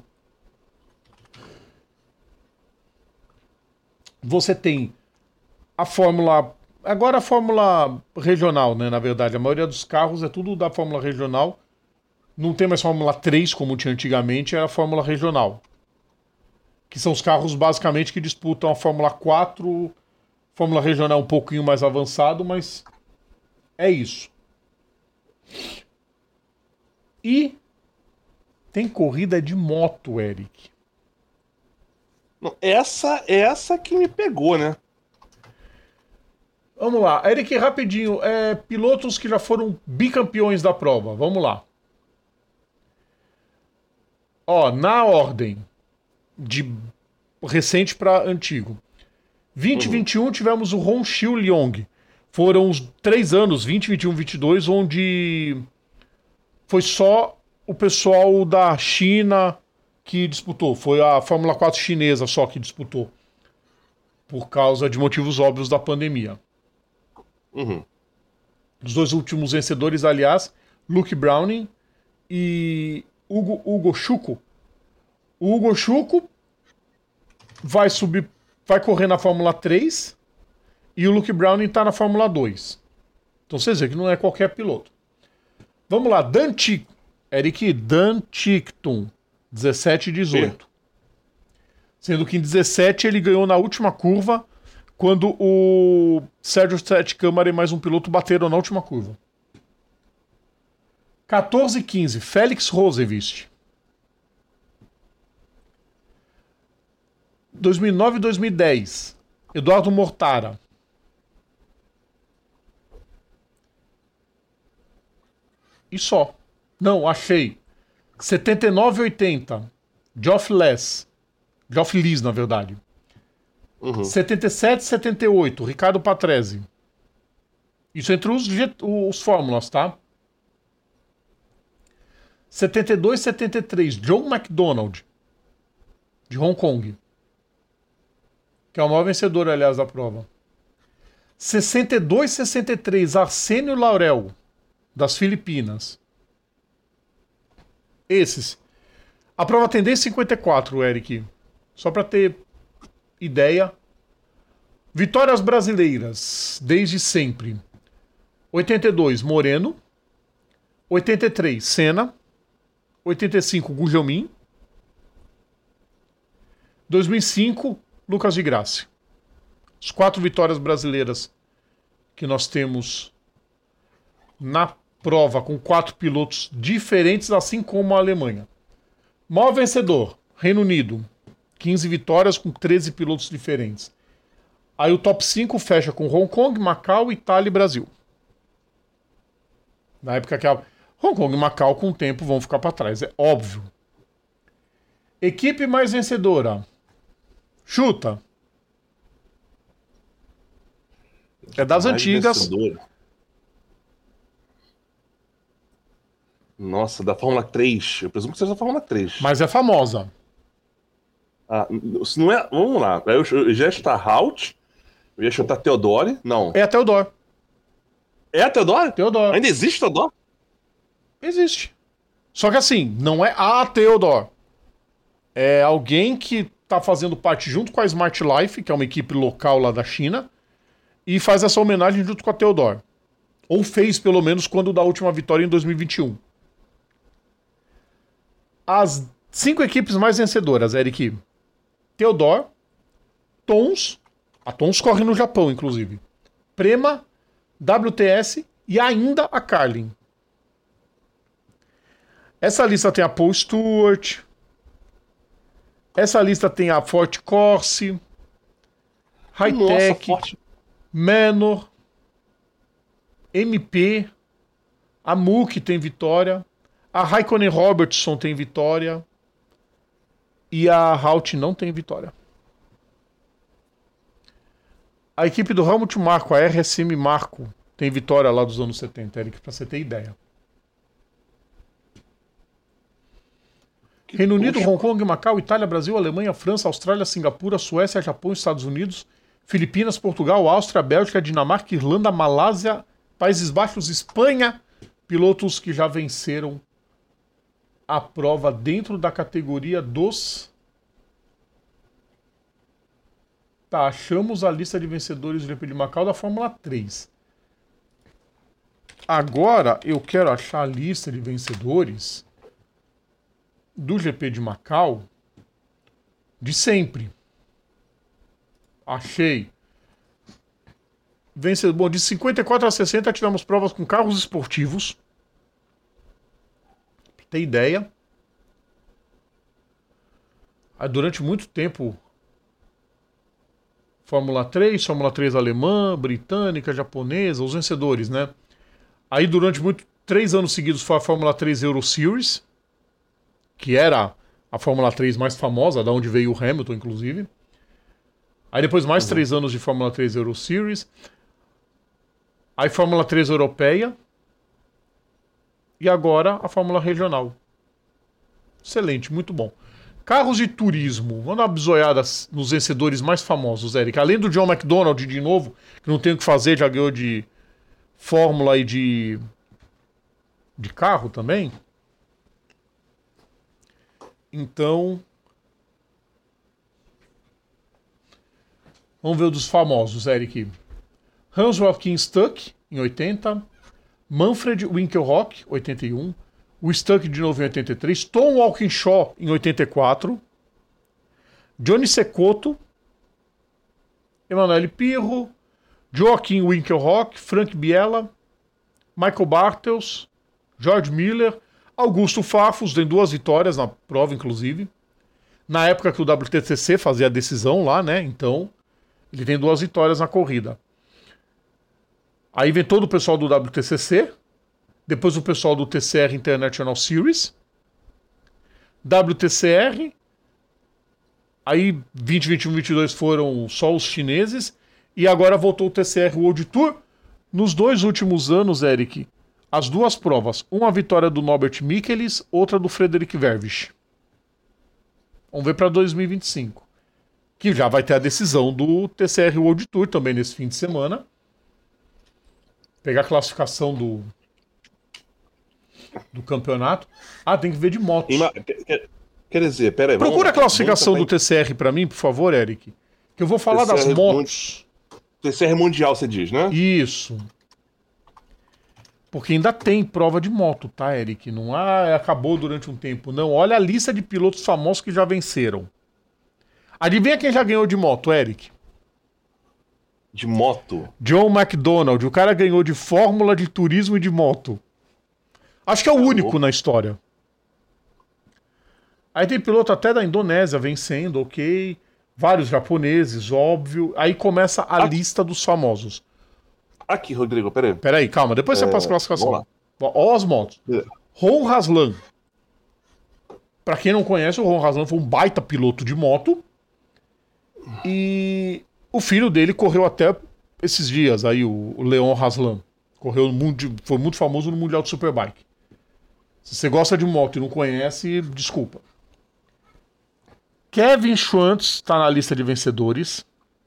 Você tem a Fórmula... Agora a Fórmula Regional, né? Na verdade, a maioria dos carros é tudo da Fórmula Regional. Não tem mais Fórmula três, como tinha antigamente, é a Fórmula Regional. Que são os carros, basicamente, que disputam a Fórmula quatro. Fórmula Regional um pouquinho mais avançado, mas é isso. E tem corrida de moto, Eric. Essa, essa que me pegou, né? Vamos lá. Eric, rapidinho. É, pilotos que já foram bicampeões da prova. Vamos lá. Ó, na ordem de recente para antigo. vinte e vinte e um tivemos o Ron Xiu Leong. Foram os três anos, vinte, vinte e um, vinte e dois, onde foi só o pessoal da China que disputou. Foi a Fórmula quatro chinesa só que disputou. Por causa de motivos óbvios da pandemia. Uhum. Os dois últimos vencedores, aliás, Luke Browning e Hugo, Hugo Schuko. O Hugo Schuko vai subir, vai correr na Fórmula três e o Luke Browning tá na Fórmula dois. Então vocês veem que não é qualquer piloto. Vamos lá, Dan Tick, Eric, Dan Tickton, dezessete e dezoito. É. Sendo que em dezessete ele ganhou na última curva, quando o Sérgio Sete Câmara e mais um piloto bateram na última curva. quatorze e quinze, Félix Rosenvist. dois mil e nove e dois mil e dez, Eduardo Mortara. E só. Não, achei. setenta e nove e oitenta, Geoff Less. Geoff Liss, na verdade. Uhum. setenta e sete e setenta e oito, Ricardo Patrese. Isso entre os, os fórmulas, tá? setenta e dois e setenta e três, John McDonald, de Hong Kong. Que é o maior vencedor, aliás, da prova. sessenta e dois e sessenta e três, Arsênio Laurel, das Filipinas. Esses. A prova tem cinquenta e quatro, Eric. Só para ter ideia. Vitórias brasileiras, desde sempre. oitenta e dois, Moreno. oitenta e três, Senna. oitenta e cinco, Gugelmin. dois mil e cinco, Lucas de Grassi. As quatro vitórias brasileiras que nós temos na prova com quatro pilotos diferentes, assim como a Alemanha. Maior vencedor, Reino Unido. quinze vitórias com treze pilotos diferentes. Aí o top cinco fecha com Hong Kong, Macau, Itália e Brasil. Na época que a Hong Kong e Macau com o tempo vão ficar para trás, é óbvio. Equipe mais vencedora. Chuta. É das mais antigas. Vencedora. Nossa, da Fórmula três. Eu presumo que seja da Fórmula três. Mas é famosa. Ah, se não é. Vamos lá. Eu, eu já ia chutar Halt. Eu ia chutar Theodore. Não. É a Theodore. É a Theodore? Theodore. Ainda existe Theodore? Existe. Só que assim, não é a Theodore. É alguém que tá fazendo parte junto com a Smart Life, que é uma equipe local lá da China, e faz essa homenagem junto com a Theodore. Ou fez, pelo menos, quando da última vitória em dois mil e vinte e um. As cinco equipes mais vencedoras, Eric. Theodore, Tons, a Tons corre no Japão, inclusive. Prema, W T S e ainda a Carlin. Essa lista tem a Paul Stewart. Essa lista tem a Forte Corse, Hightech, Forte... Manor, M P, a Mook tem vitória, a Raikkonen Robertson tem vitória e a Halt não tem vitória. A equipe do Helmut Marko, a R S M Marko, tem vitória lá dos anos setenta, Eric, pra você ter ideia. Reino Unido, Hong Kong, Macau, Itália, Brasil, Alemanha, França, Austrália, Singapura, Suécia, Japão, Estados Unidos, Filipinas, Portugal, Áustria, Bélgica, Dinamarca, Irlanda, Malásia, Países Baixos, Espanha, pilotos que já venceram a prova dentro da categoria dos... Tá, achamos a lista de vencedores do G P de Macau da Fórmula três. Agora eu quero achar a lista de vencedores do G P de Macau de sempre. Achei. Vencedor, bom, de cinquenta e quatro a sessenta tivemos provas com carros esportivos. Pra ter ideia. Aí, durante muito tempo, Fórmula três, Fórmula três alemã, britânica, japonesa, os vencedores, né? Aí durante muito, três anos seguidos foi a Fórmula três Euro Series, que era a Fórmula três mais famosa, da onde veio o Hamilton, inclusive. Aí depois mais uhum. três anos de Fórmula três Euro Series. Aí Fórmula três Europeia. E agora a Fórmula Regional. Excelente, muito bom. Carros de turismo. Vamos dar uma bisoiada nos vencedores mais famosos, Eric. Além do John McDonald, de novo, que não tem o que fazer, já ganhou de Fórmula e de, de carro também. Então, vamos ver o dos famosos, Eric. Hans Joachim Stuck, em oitenta. Manfred Winkelhock, oitenta e um. O Stuck de novo em oitenta e três. Tom Walkinshaw em oitenta e quatro. Johnny Cecotto. Emanuele Pirro. Joaquim Winkelhock. Frank Biella. Michael Bartels. George Miller. Augusto Farfus tem duas vitórias na prova, inclusive. Na época que o W T C C fazia a decisão lá, né? Então, ele tem duas vitórias na corrida. Aí vem todo o pessoal do W T C C. Depois o pessoal do T C R International Series. W T C R. Aí vinte, vinte e um, vinte e dois foram só os chineses. E agora voltou o T C R World Tour. Nos dois últimos anos, Eric, as duas provas. Uma vitória do Norbert Michelis, outra do Frederic Vervich. Vamos ver para dois mil e vinte e cinco. Que já vai ter a decisão do T C R World Tour também nesse fim de semana. Pegar a classificação do... do campeonato. Ah, tem que ver de motos. Ima... Quer, quer dizer, peraí. Procura a classificação do T C R pra mim, por favor, Eric. Que eu vou falar T C R das motos. T C R Mundial, você diz, né? Isso. Porque ainda tem prova de moto, tá, Eric? Não ah, acabou durante um tempo. Não, olha a lista de pilotos famosos que já venceram. Adivinha quem já ganhou de moto, Eric? De moto? John McDonald. O cara ganhou de Fórmula, de turismo e de moto. Acho que é o único na história. Aí tem piloto até da Indonésia vencendo, ok. Vários japoneses, óbvio. Aí começa a aqui. lista dos famosos. Aqui, Rodrigo, peraí. Peraí, calma. Depois é... você passa a classificação. Ó as motos. É. Ron Haslam. Pra quem não conhece, o Ron Haslam foi um baita piloto de moto. E o filho dele correu até esses dias aí, o Leon Haslam. Correu no mundo, foi muito famoso no Mundial de Superbike. Se você gosta de moto e não conhece, desculpa. Kevin Schwantz está na lista de vencedores.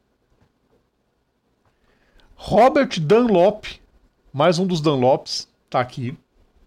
Robert Dunlop, mais um dos Dunlops, está aqui.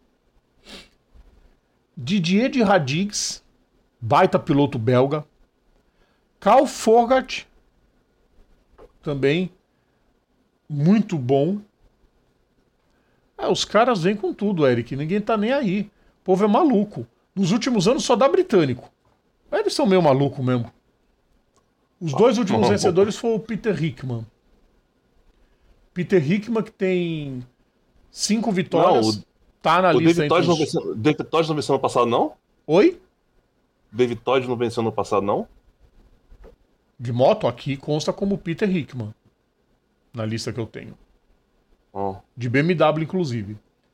Didier de Radix, baita piloto belga. Carl Forgat, também muito bom. É, os caras vêm com tudo, Eric. Ninguém tá nem aí. O povo é maluco. Nos últimos anos só dá britânico. Eles são meio malucos mesmo. Os dois últimos vencedores foram o Peter Hickman. Peter Hickman, que tem cinco vitórias, Não, o, tá na o lista. David Todd não entre os... venceu, David Todd não venceu no passado, não? Oi? David Todd não venceu no passado, não? De moto aqui consta como Peter Hickman, na lista que eu tenho. Oh. De B M W, inclusive.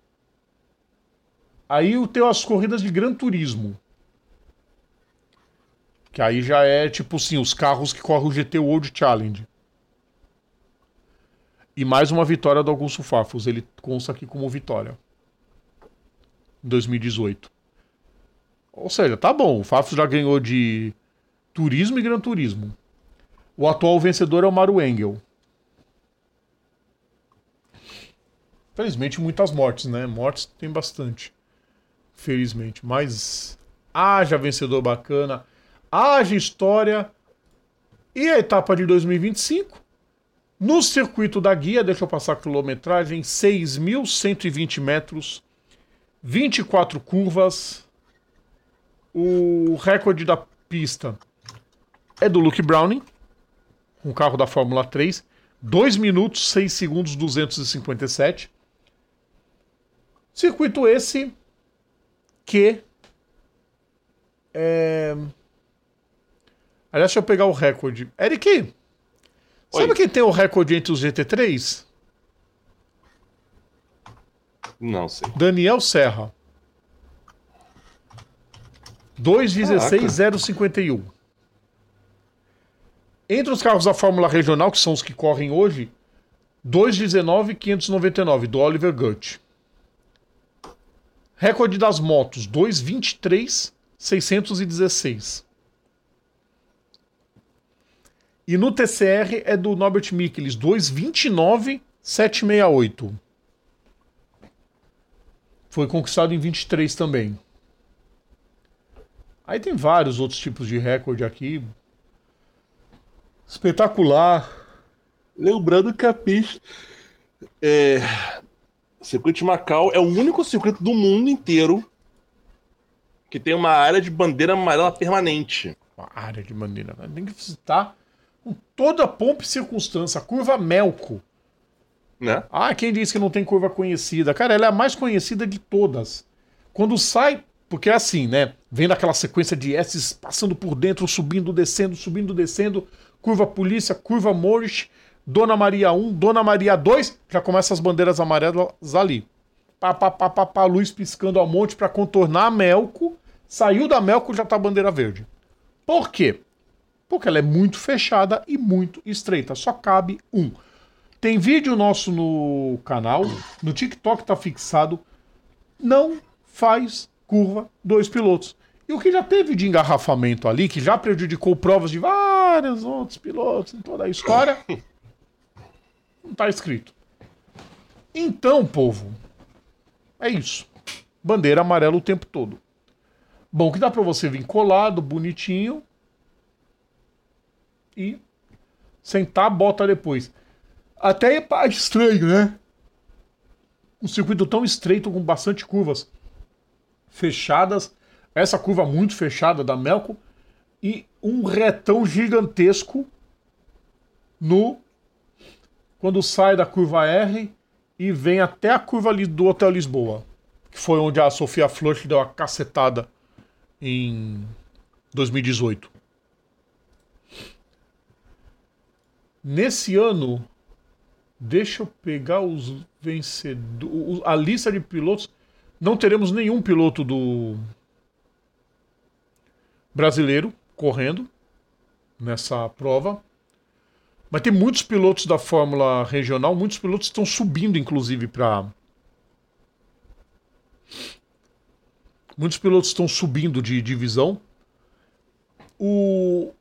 Aí eu tenho as corridas de Gran Turismo. Que aí já é, tipo assim, os carros que correm o G T World Challenge. E mais uma vitória do Augusto Farfus. Ele consta aqui como vitória. Em dois mil e dezoito. Ou seja, tá bom. O Farfus já ganhou de Turismo e Gran Turismo. O atual vencedor é o Maru Engel. Felizmente, muitas mortes, né? Mortes tem bastante. Felizmente. Mas haja vencedor bacana. Haja história. E a etapa de dois mil e vinte e cinco? No circuito da guia, deixa eu passar a quilometragem, seis mil cento e vinte metros, vinte e quatro curvas. O recorde da pista é do Luke Browning, um carro da Fórmula três. dois minutos, seis segundos, duzentos e cinquenta e sete. Circuito esse que... É... Aliás, deixa eu pegar o recorde. Eric, sabe Oi. quem tem o recorde entre os G T três? Não sei. Daniel Serra. dois dezesseis zero cinquenta e um. Entre os carros da Fórmula Regional, que são os que correm hoje, dois dezenove quinhentos e noventa e nove, do Oliver Gutt. Recorde das motos, dois vinte e três seiscentos e dezesseis. E no T C R é do Norbert Michelis, dois vinte e nove setecentos e sessenta e oito. Foi conquistado em vinte e três também. Aí tem vários outros tipos de recorde aqui. Espetacular. Lembrando que a pista... É... O circuito de Macau é o único circuito do mundo inteiro que tem uma área de bandeira amarela permanente. Uma área de bandeira. Tem que visitar com toda a pompa e circunstância. A curva Melco. Né? Ah, quem disse que não tem curva conhecida? Cara, ela é a mais conhecida de todas. Quando sai... Porque é assim, né? Vem daquela sequência de S's passando por dentro, subindo, descendo, subindo, descendo. Curva Polícia, curva Moorish, Dona Maria um, Dona Maria dois. Já começa as bandeiras amarelas ali. Pá, pá, pá, pá, pá, luz piscando ao monte para contornar a Melco. Saiu da Melco, já tá a bandeira verde. Por quê? Porque ela é muito fechada e muito estreita. Só cabe um. Tem vídeo nosso no canal. No TikTok tá fixado. Não faz curva dois pilotos. E o que já teve de engarrafamento ali, que já prejudicou provas de vários outros pilotos em toda a história, não tá escrito. Então, povo, é isso. Bandeira amarela o tempo todo. Bom, que dá pra você vir colado, bonitinho, e sentar a bota depois. Até é estranho, né? Um circuito tão estreito, com bastante curvas fechadas, essa curva muito fechada da Melco, e um retão gigantesco no quando sai da curva R e vem até a curva ali do Hotel Lisboa, que foi onde a Sofia Flush deu a cacetada em dois mil e dezoito. Nesse ano, deixa eu pegar os vencedores, a lista de pilotos. Não teremos nenhum piloto do brasileiro correndo nessa prova. Mas tem muitos pilotos da Fórmula Regional, muitos pilotos estão subindo, inclusive, para... Muitos pilotos estão subindo de divisão. O...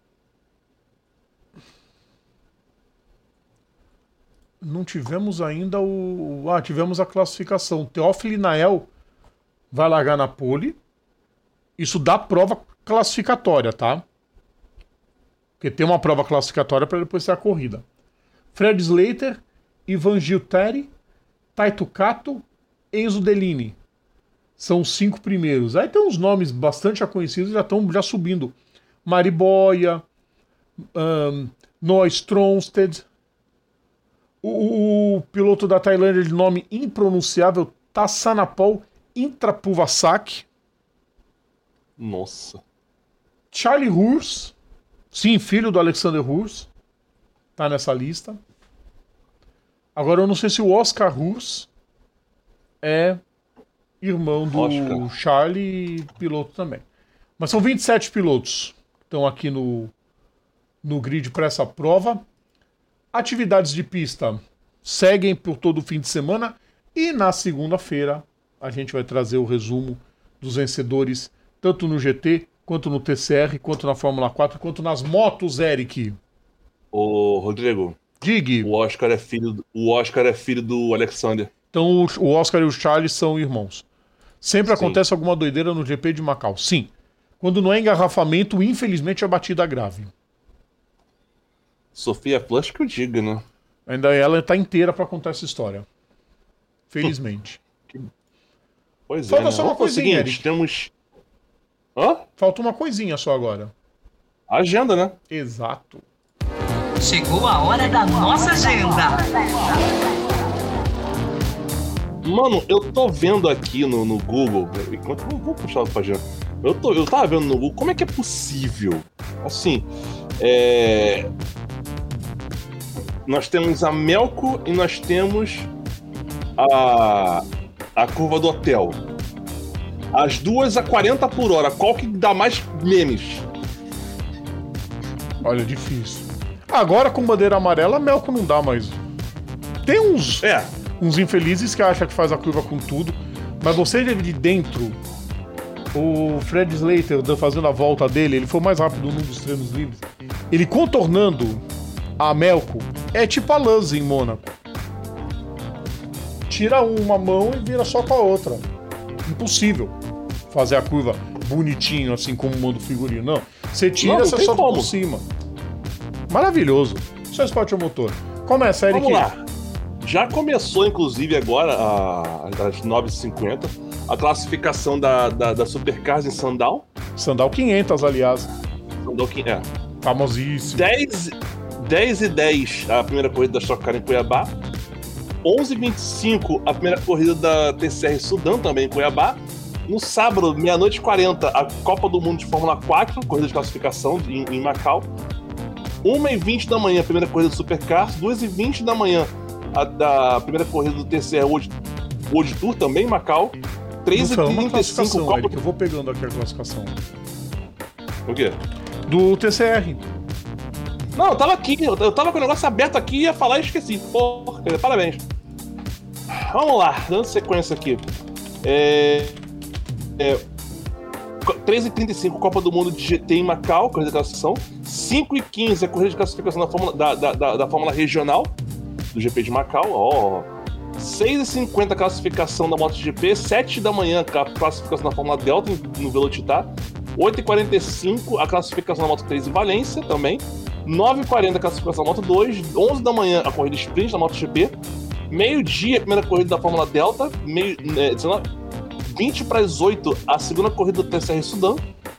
Não tivemos ainda o... Ah, tivemos a classificação. Teófilo Nael vai largar na pole. Isso dá prova classificatória, tá? Porque tem uma prova classificatória para depois ter a corrida. Fred Slater, Ivan Gilteri, Taito Kato, Enzo Dellini. São os cinco primeiros. Aí tem uns nomes bastante conhecidos, já estão já subindo. Mariboia, um, Noah Stromsted, O, o piloto da Tailândia de nome impronunciável, Tassanapol Intrapuvassak. Nossa. Charlie Hurs, sim, filho do Alexander Hurs, tá nessa lista. Agora eu não sei se o Oscar Hurs é irmão do Oscar. Charlie, piloto também. Mas são vinte e sete pilotos que estão aqui no, no grid para essa prova. Atividades de pista seguem por todo o fim de semana e na segunda-feira a gente vai trazer o resumo dos vencedores, tanto no G T, quanto no T C R, quanto na Fórmula quatro, quanto nas motos, Eric. Ô, Rodrigo, Dig. o Oscar é filho, do- o Oscar é filho do Alexander. Então o- o Oscar e o Charlie são irmãos. Sempre Sim. acontece alguma doideira no G P de Macau. Sim. Quando não é engarrafamento, infelizmente é batida grave. Sofia Flush que eu diga, né? Ainda ela tá inteira pra contar essa história. Felizmente. Pois Falta é, né? só uma Vamos fazer o coisinha, seguinte, Eric. temos... Hã? Falta uma coisinha só agora. Agenda, né? Exato. Chegou a hora da nossa agenda. Mano, eu tô vendo aqui no, no Google, enquanto eu vou puxar a página, eu, tô, eu tava vendo no Google como é que é possível. Assim, é... nós temos a Melco e nós temos a, a curva do hotel. As duas a quarenta por hora, qual que dá mais memes? Olha, difícil. Agora com bandeira amarela, a Melco não dá mais. Tem uns, É, uns infelizes que acham que faz a curva com tudo, mas você de dentro, o Fred Slater fazendo a volta dele, ele foi o mais rápido num dos treinos livres. Ele contornando a Melco é tipo a Lance em Mônaco. Tira uma mão e vira só com a outra. Impossível fazer a curva bonitinho, assim como manda o figurino. Não. Você tira, Não, não você tem solta como. por cima. Maravilhoso. Isso é esporte ao motor. Começa, Eric. vamos lá. Já começou, inclusive, agora, a- às nove e cinquenta, a classificação da, da, da Supercars em Sandal. Sandal quinhentos, aliás. Sandal que é. Famosíssimo. dez, dez e dez a primeira corrida da Stock Car em Cuiabá. onze e vinte e cinco a primeira corrida da T C R Sudão, também em Cuiabá. No sábado, meia-noite e quarenta, a Copa do Mundo de Fórmula quatro, corrida de classificação em, em Macau. uma e vinte da manhã, a primeira corrida do Supercars. duas e vinte da manhã, a da primeira corrida do T C R World, World Tour, também em Macau. três e Não, uma trinta e classificação, cinco, Copa Eric. Eu vou pegando aqui a classificação. O quê? Do T C R. Não, eu tava aqui, eu eu tava com o negócio aberto aqui, ia falar e esqueci. Porra, parabéns. Vamos lá, dando sequência aqui. É. é três e trinta e cinco, Copa do Mundo de G T em Macau, corrida de classificação. cinco e quinze, a corrida de classificação da Fórmula, da, da, da, da Fórmula Regional, do G P de Macau. Ó. seis e cinquenta, a classificação da MotoGP. sete da manhã, a classificação da Fórmula Delta no Velocitar. oito e quarenta e cinco, a classificação da Moto três em Valência também. nove e quarenta, a classificação da Moto dois. onze da manhã, a corrida sprint da MotoGP. Meio-dia, a primeira corrida da Fórmula Delta. Meio, é, vinte para as oito, a segunda corrida do T C R Sudão.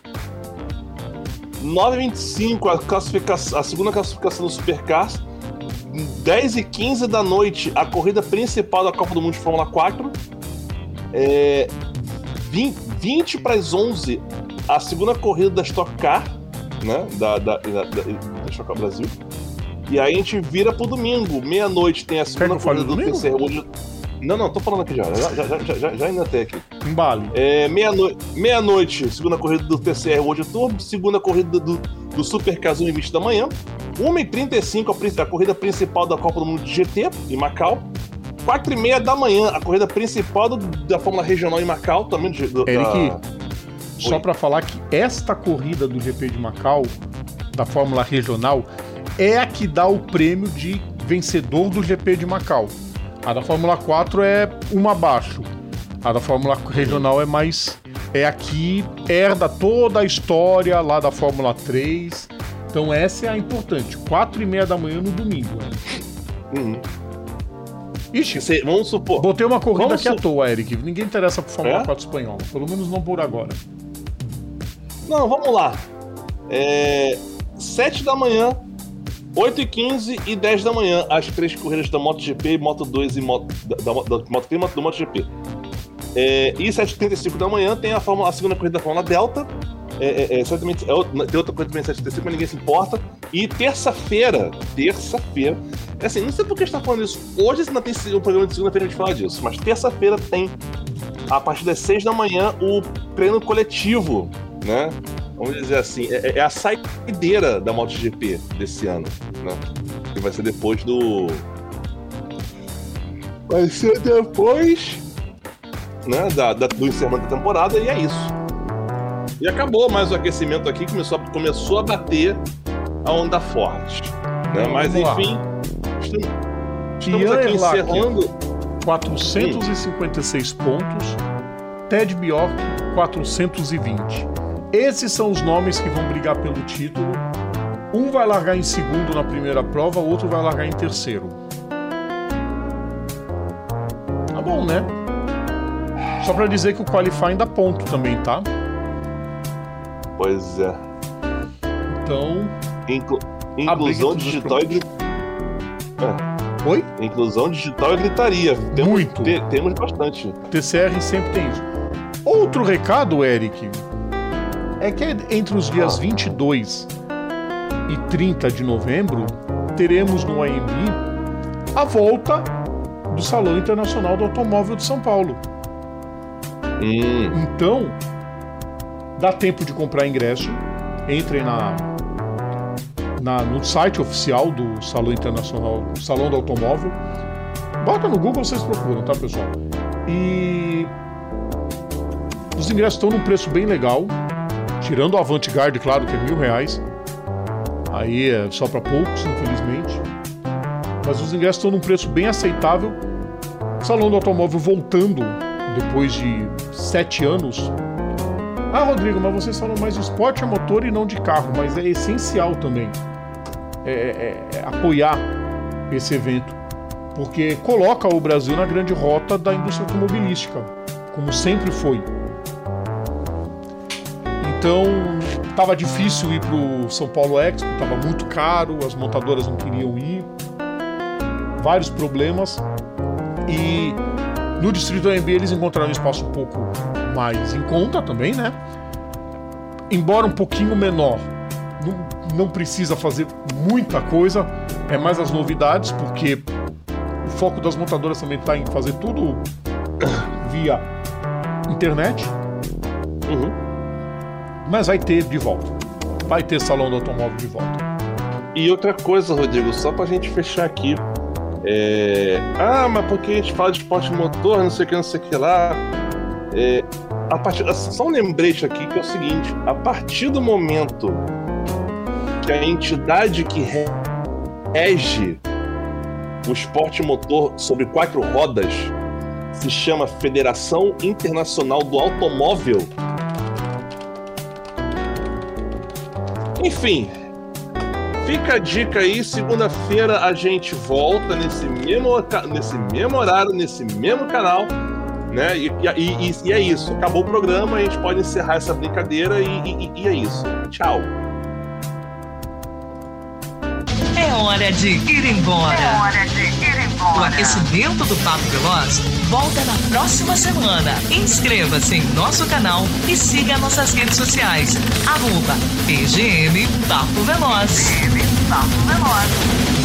nove e vinte e cinco, a, classificação, a segunda classificação do Supercars. dez e quinze da noite, a corrida principal da Copa do Mundo de Fórmula quatro. É, vinte para as onze, a segunda corrida da Stock Car, né? Da, da, da, da, da Stock Car Brasil. E aí a gente vira pro domingo. Meia-noite tem a segunda que eu fale corrida do domingo? T C R. Hoje... Não, não, tô falando aqui já. Já, já, já, já, já ainda até aqui. Em Bali. É, meia-noite, meia-noite, segunda corrida do T C R World Tour, segunda corrida do, do Supercars uma e vinte da manhã. uma e trinta e cinco, a, prin- a corrida principal da Copa do Mundo de G T, em Macau. quatro e meia da manhã, a corrida principal do- da Fórmula Regional em Macau, também do, do, Eric, da... só Oi. pra falar que esta corrida do G P de Macau, da Fórmula Regional, é a que dá o prêmio de vencedor do G P de Macau. A da Fórmula quatro é uma abaixo. A da Fórmula Regional é mais... É a que herda toda a história lá da Fórmula três. Então essa é a importante. quatro e meia da manhã no domingo. Né? Uhum. Ixi, Cê- vamos supor. botei uma corrida Vamos aqui à su- toa, Eric. Ninguém interessa pro Fórmula É? quatro espanhola. Pelo menos não por agora. Não, vamos lá. É, sete da manhã, oito e quinze e dez da manhã, as três corridas da MotoGP, Moto dois e Moto, da, da, da MotoGP e do MotoGP. É, e sete e trinta e cinco da manhã tem a, Fórmula, a segunda corrida da Fórmula Delta. É, é, é, certamente, é, tem outra coisa também, sete e trinta e cinco, mas ninguém se importa. E terça-feira, terça-feira, é assim, não sei por que a gente tá falando isso. Hoje ainda tem um programa de segunda-feira a gente falar disso, mas terça-feira tem, a partir das seis da manhã, o treino coletivo, né? Vamos dizer assim, é, é a saideira da MotoGP desse ano, né? Que vai ser depois do... Vai ser depois, né, da, da, do encerramento da temporada, e é isso. E acabou mais o aquecimento aqui, começou a, começou a bater a onda forte, né? Mas enfim, estamos, estamos aqui encerrando... quatrocentos e cinquenta e seis hum. pontos, Ted Bjork, quatrocentos e vinte. Esses são os nomes que vão brigar pelo título. Um vai largar em segundo na primeira prova, o outro vai largar em terceiro. Tá bom, né? Só pra dizer que o qualifying dá ponto também, tá? Pois é. Então... Inclu- inclusão digital e... É. Oi? Inclusão digital e gritaria. Temos, Muito. Te, temos bastante. T C R sempre tem isso. Outro recado, Eric, é que entre os dias ah. vinte e dois e trinta de novembro, teremos no A M B a volta do Salão Internacional do Automóvel de São Paulo. Hum. Então, dá tempo de comprar ingresso. Entrem na, na, no site oficial do Salão Internacional, Salão do Automóvel. Bota no Google, vocês procuram, tá, pessoal? E os ingressos estão num preço bem legal. Tirando o Avantgarde, claro, que é mil reais. Aí é só para poucos, infelizmente. Mas os ingressos estão num preço bem aceitável. O Salão do Automóvel voltando depois de sete anos. Ah, Rodrigo, mas vocês falam mais de esporte a motor e não de carro. Mas é essencial também é, é, é apoiar esse evento. Porque coloca o Brasil na grande rota da indústria automobilística, como sempre foi. Então, estava difícil ir pro São Paulo Expo, estava muito caro, as montadoras não queriam ir, vários problemas. E no Distrito A M B eles encontraram um espaço um pouco mais em conta também, né? Embora um pouquinho menor, não, não precisa fazer muita coisa, é mais as novidades, porque o foco das montadoras também está em fazer tudo via internet. Uhum. Mas vai ter de volta. Vai ter Salão do Automóvel de volta. E outra coisa, Rodrigo, só pra gente fechar aqui. É... Ah, mas porque a gente fala de esporte motor, não sei o que, não sei o que lá. É... A partir... Só um lembrete aqui que é o seguinte: a partir do momento que a entidade que rege o esporte motor sobre quatro rodas se chama Federação Internacional do Automóvel. Enfim, fica a dica aí, segunda-feira a gente volta nesse mesmo, nesse mesmo horário, nesse mesmo canal, né? E, e, e é isso, acabou o programa, a gente pode encerrar essa brincadeira e, e, e é isso. Tchau. É hora de ir embora. É hora de ir embora. O aquecimento do Papo Veloz volta na próxima semana. Inscreva-se em nosso canal e siga nossas redes sociais. Arroba P G M Papo Veloz. P G M Papo Veloz.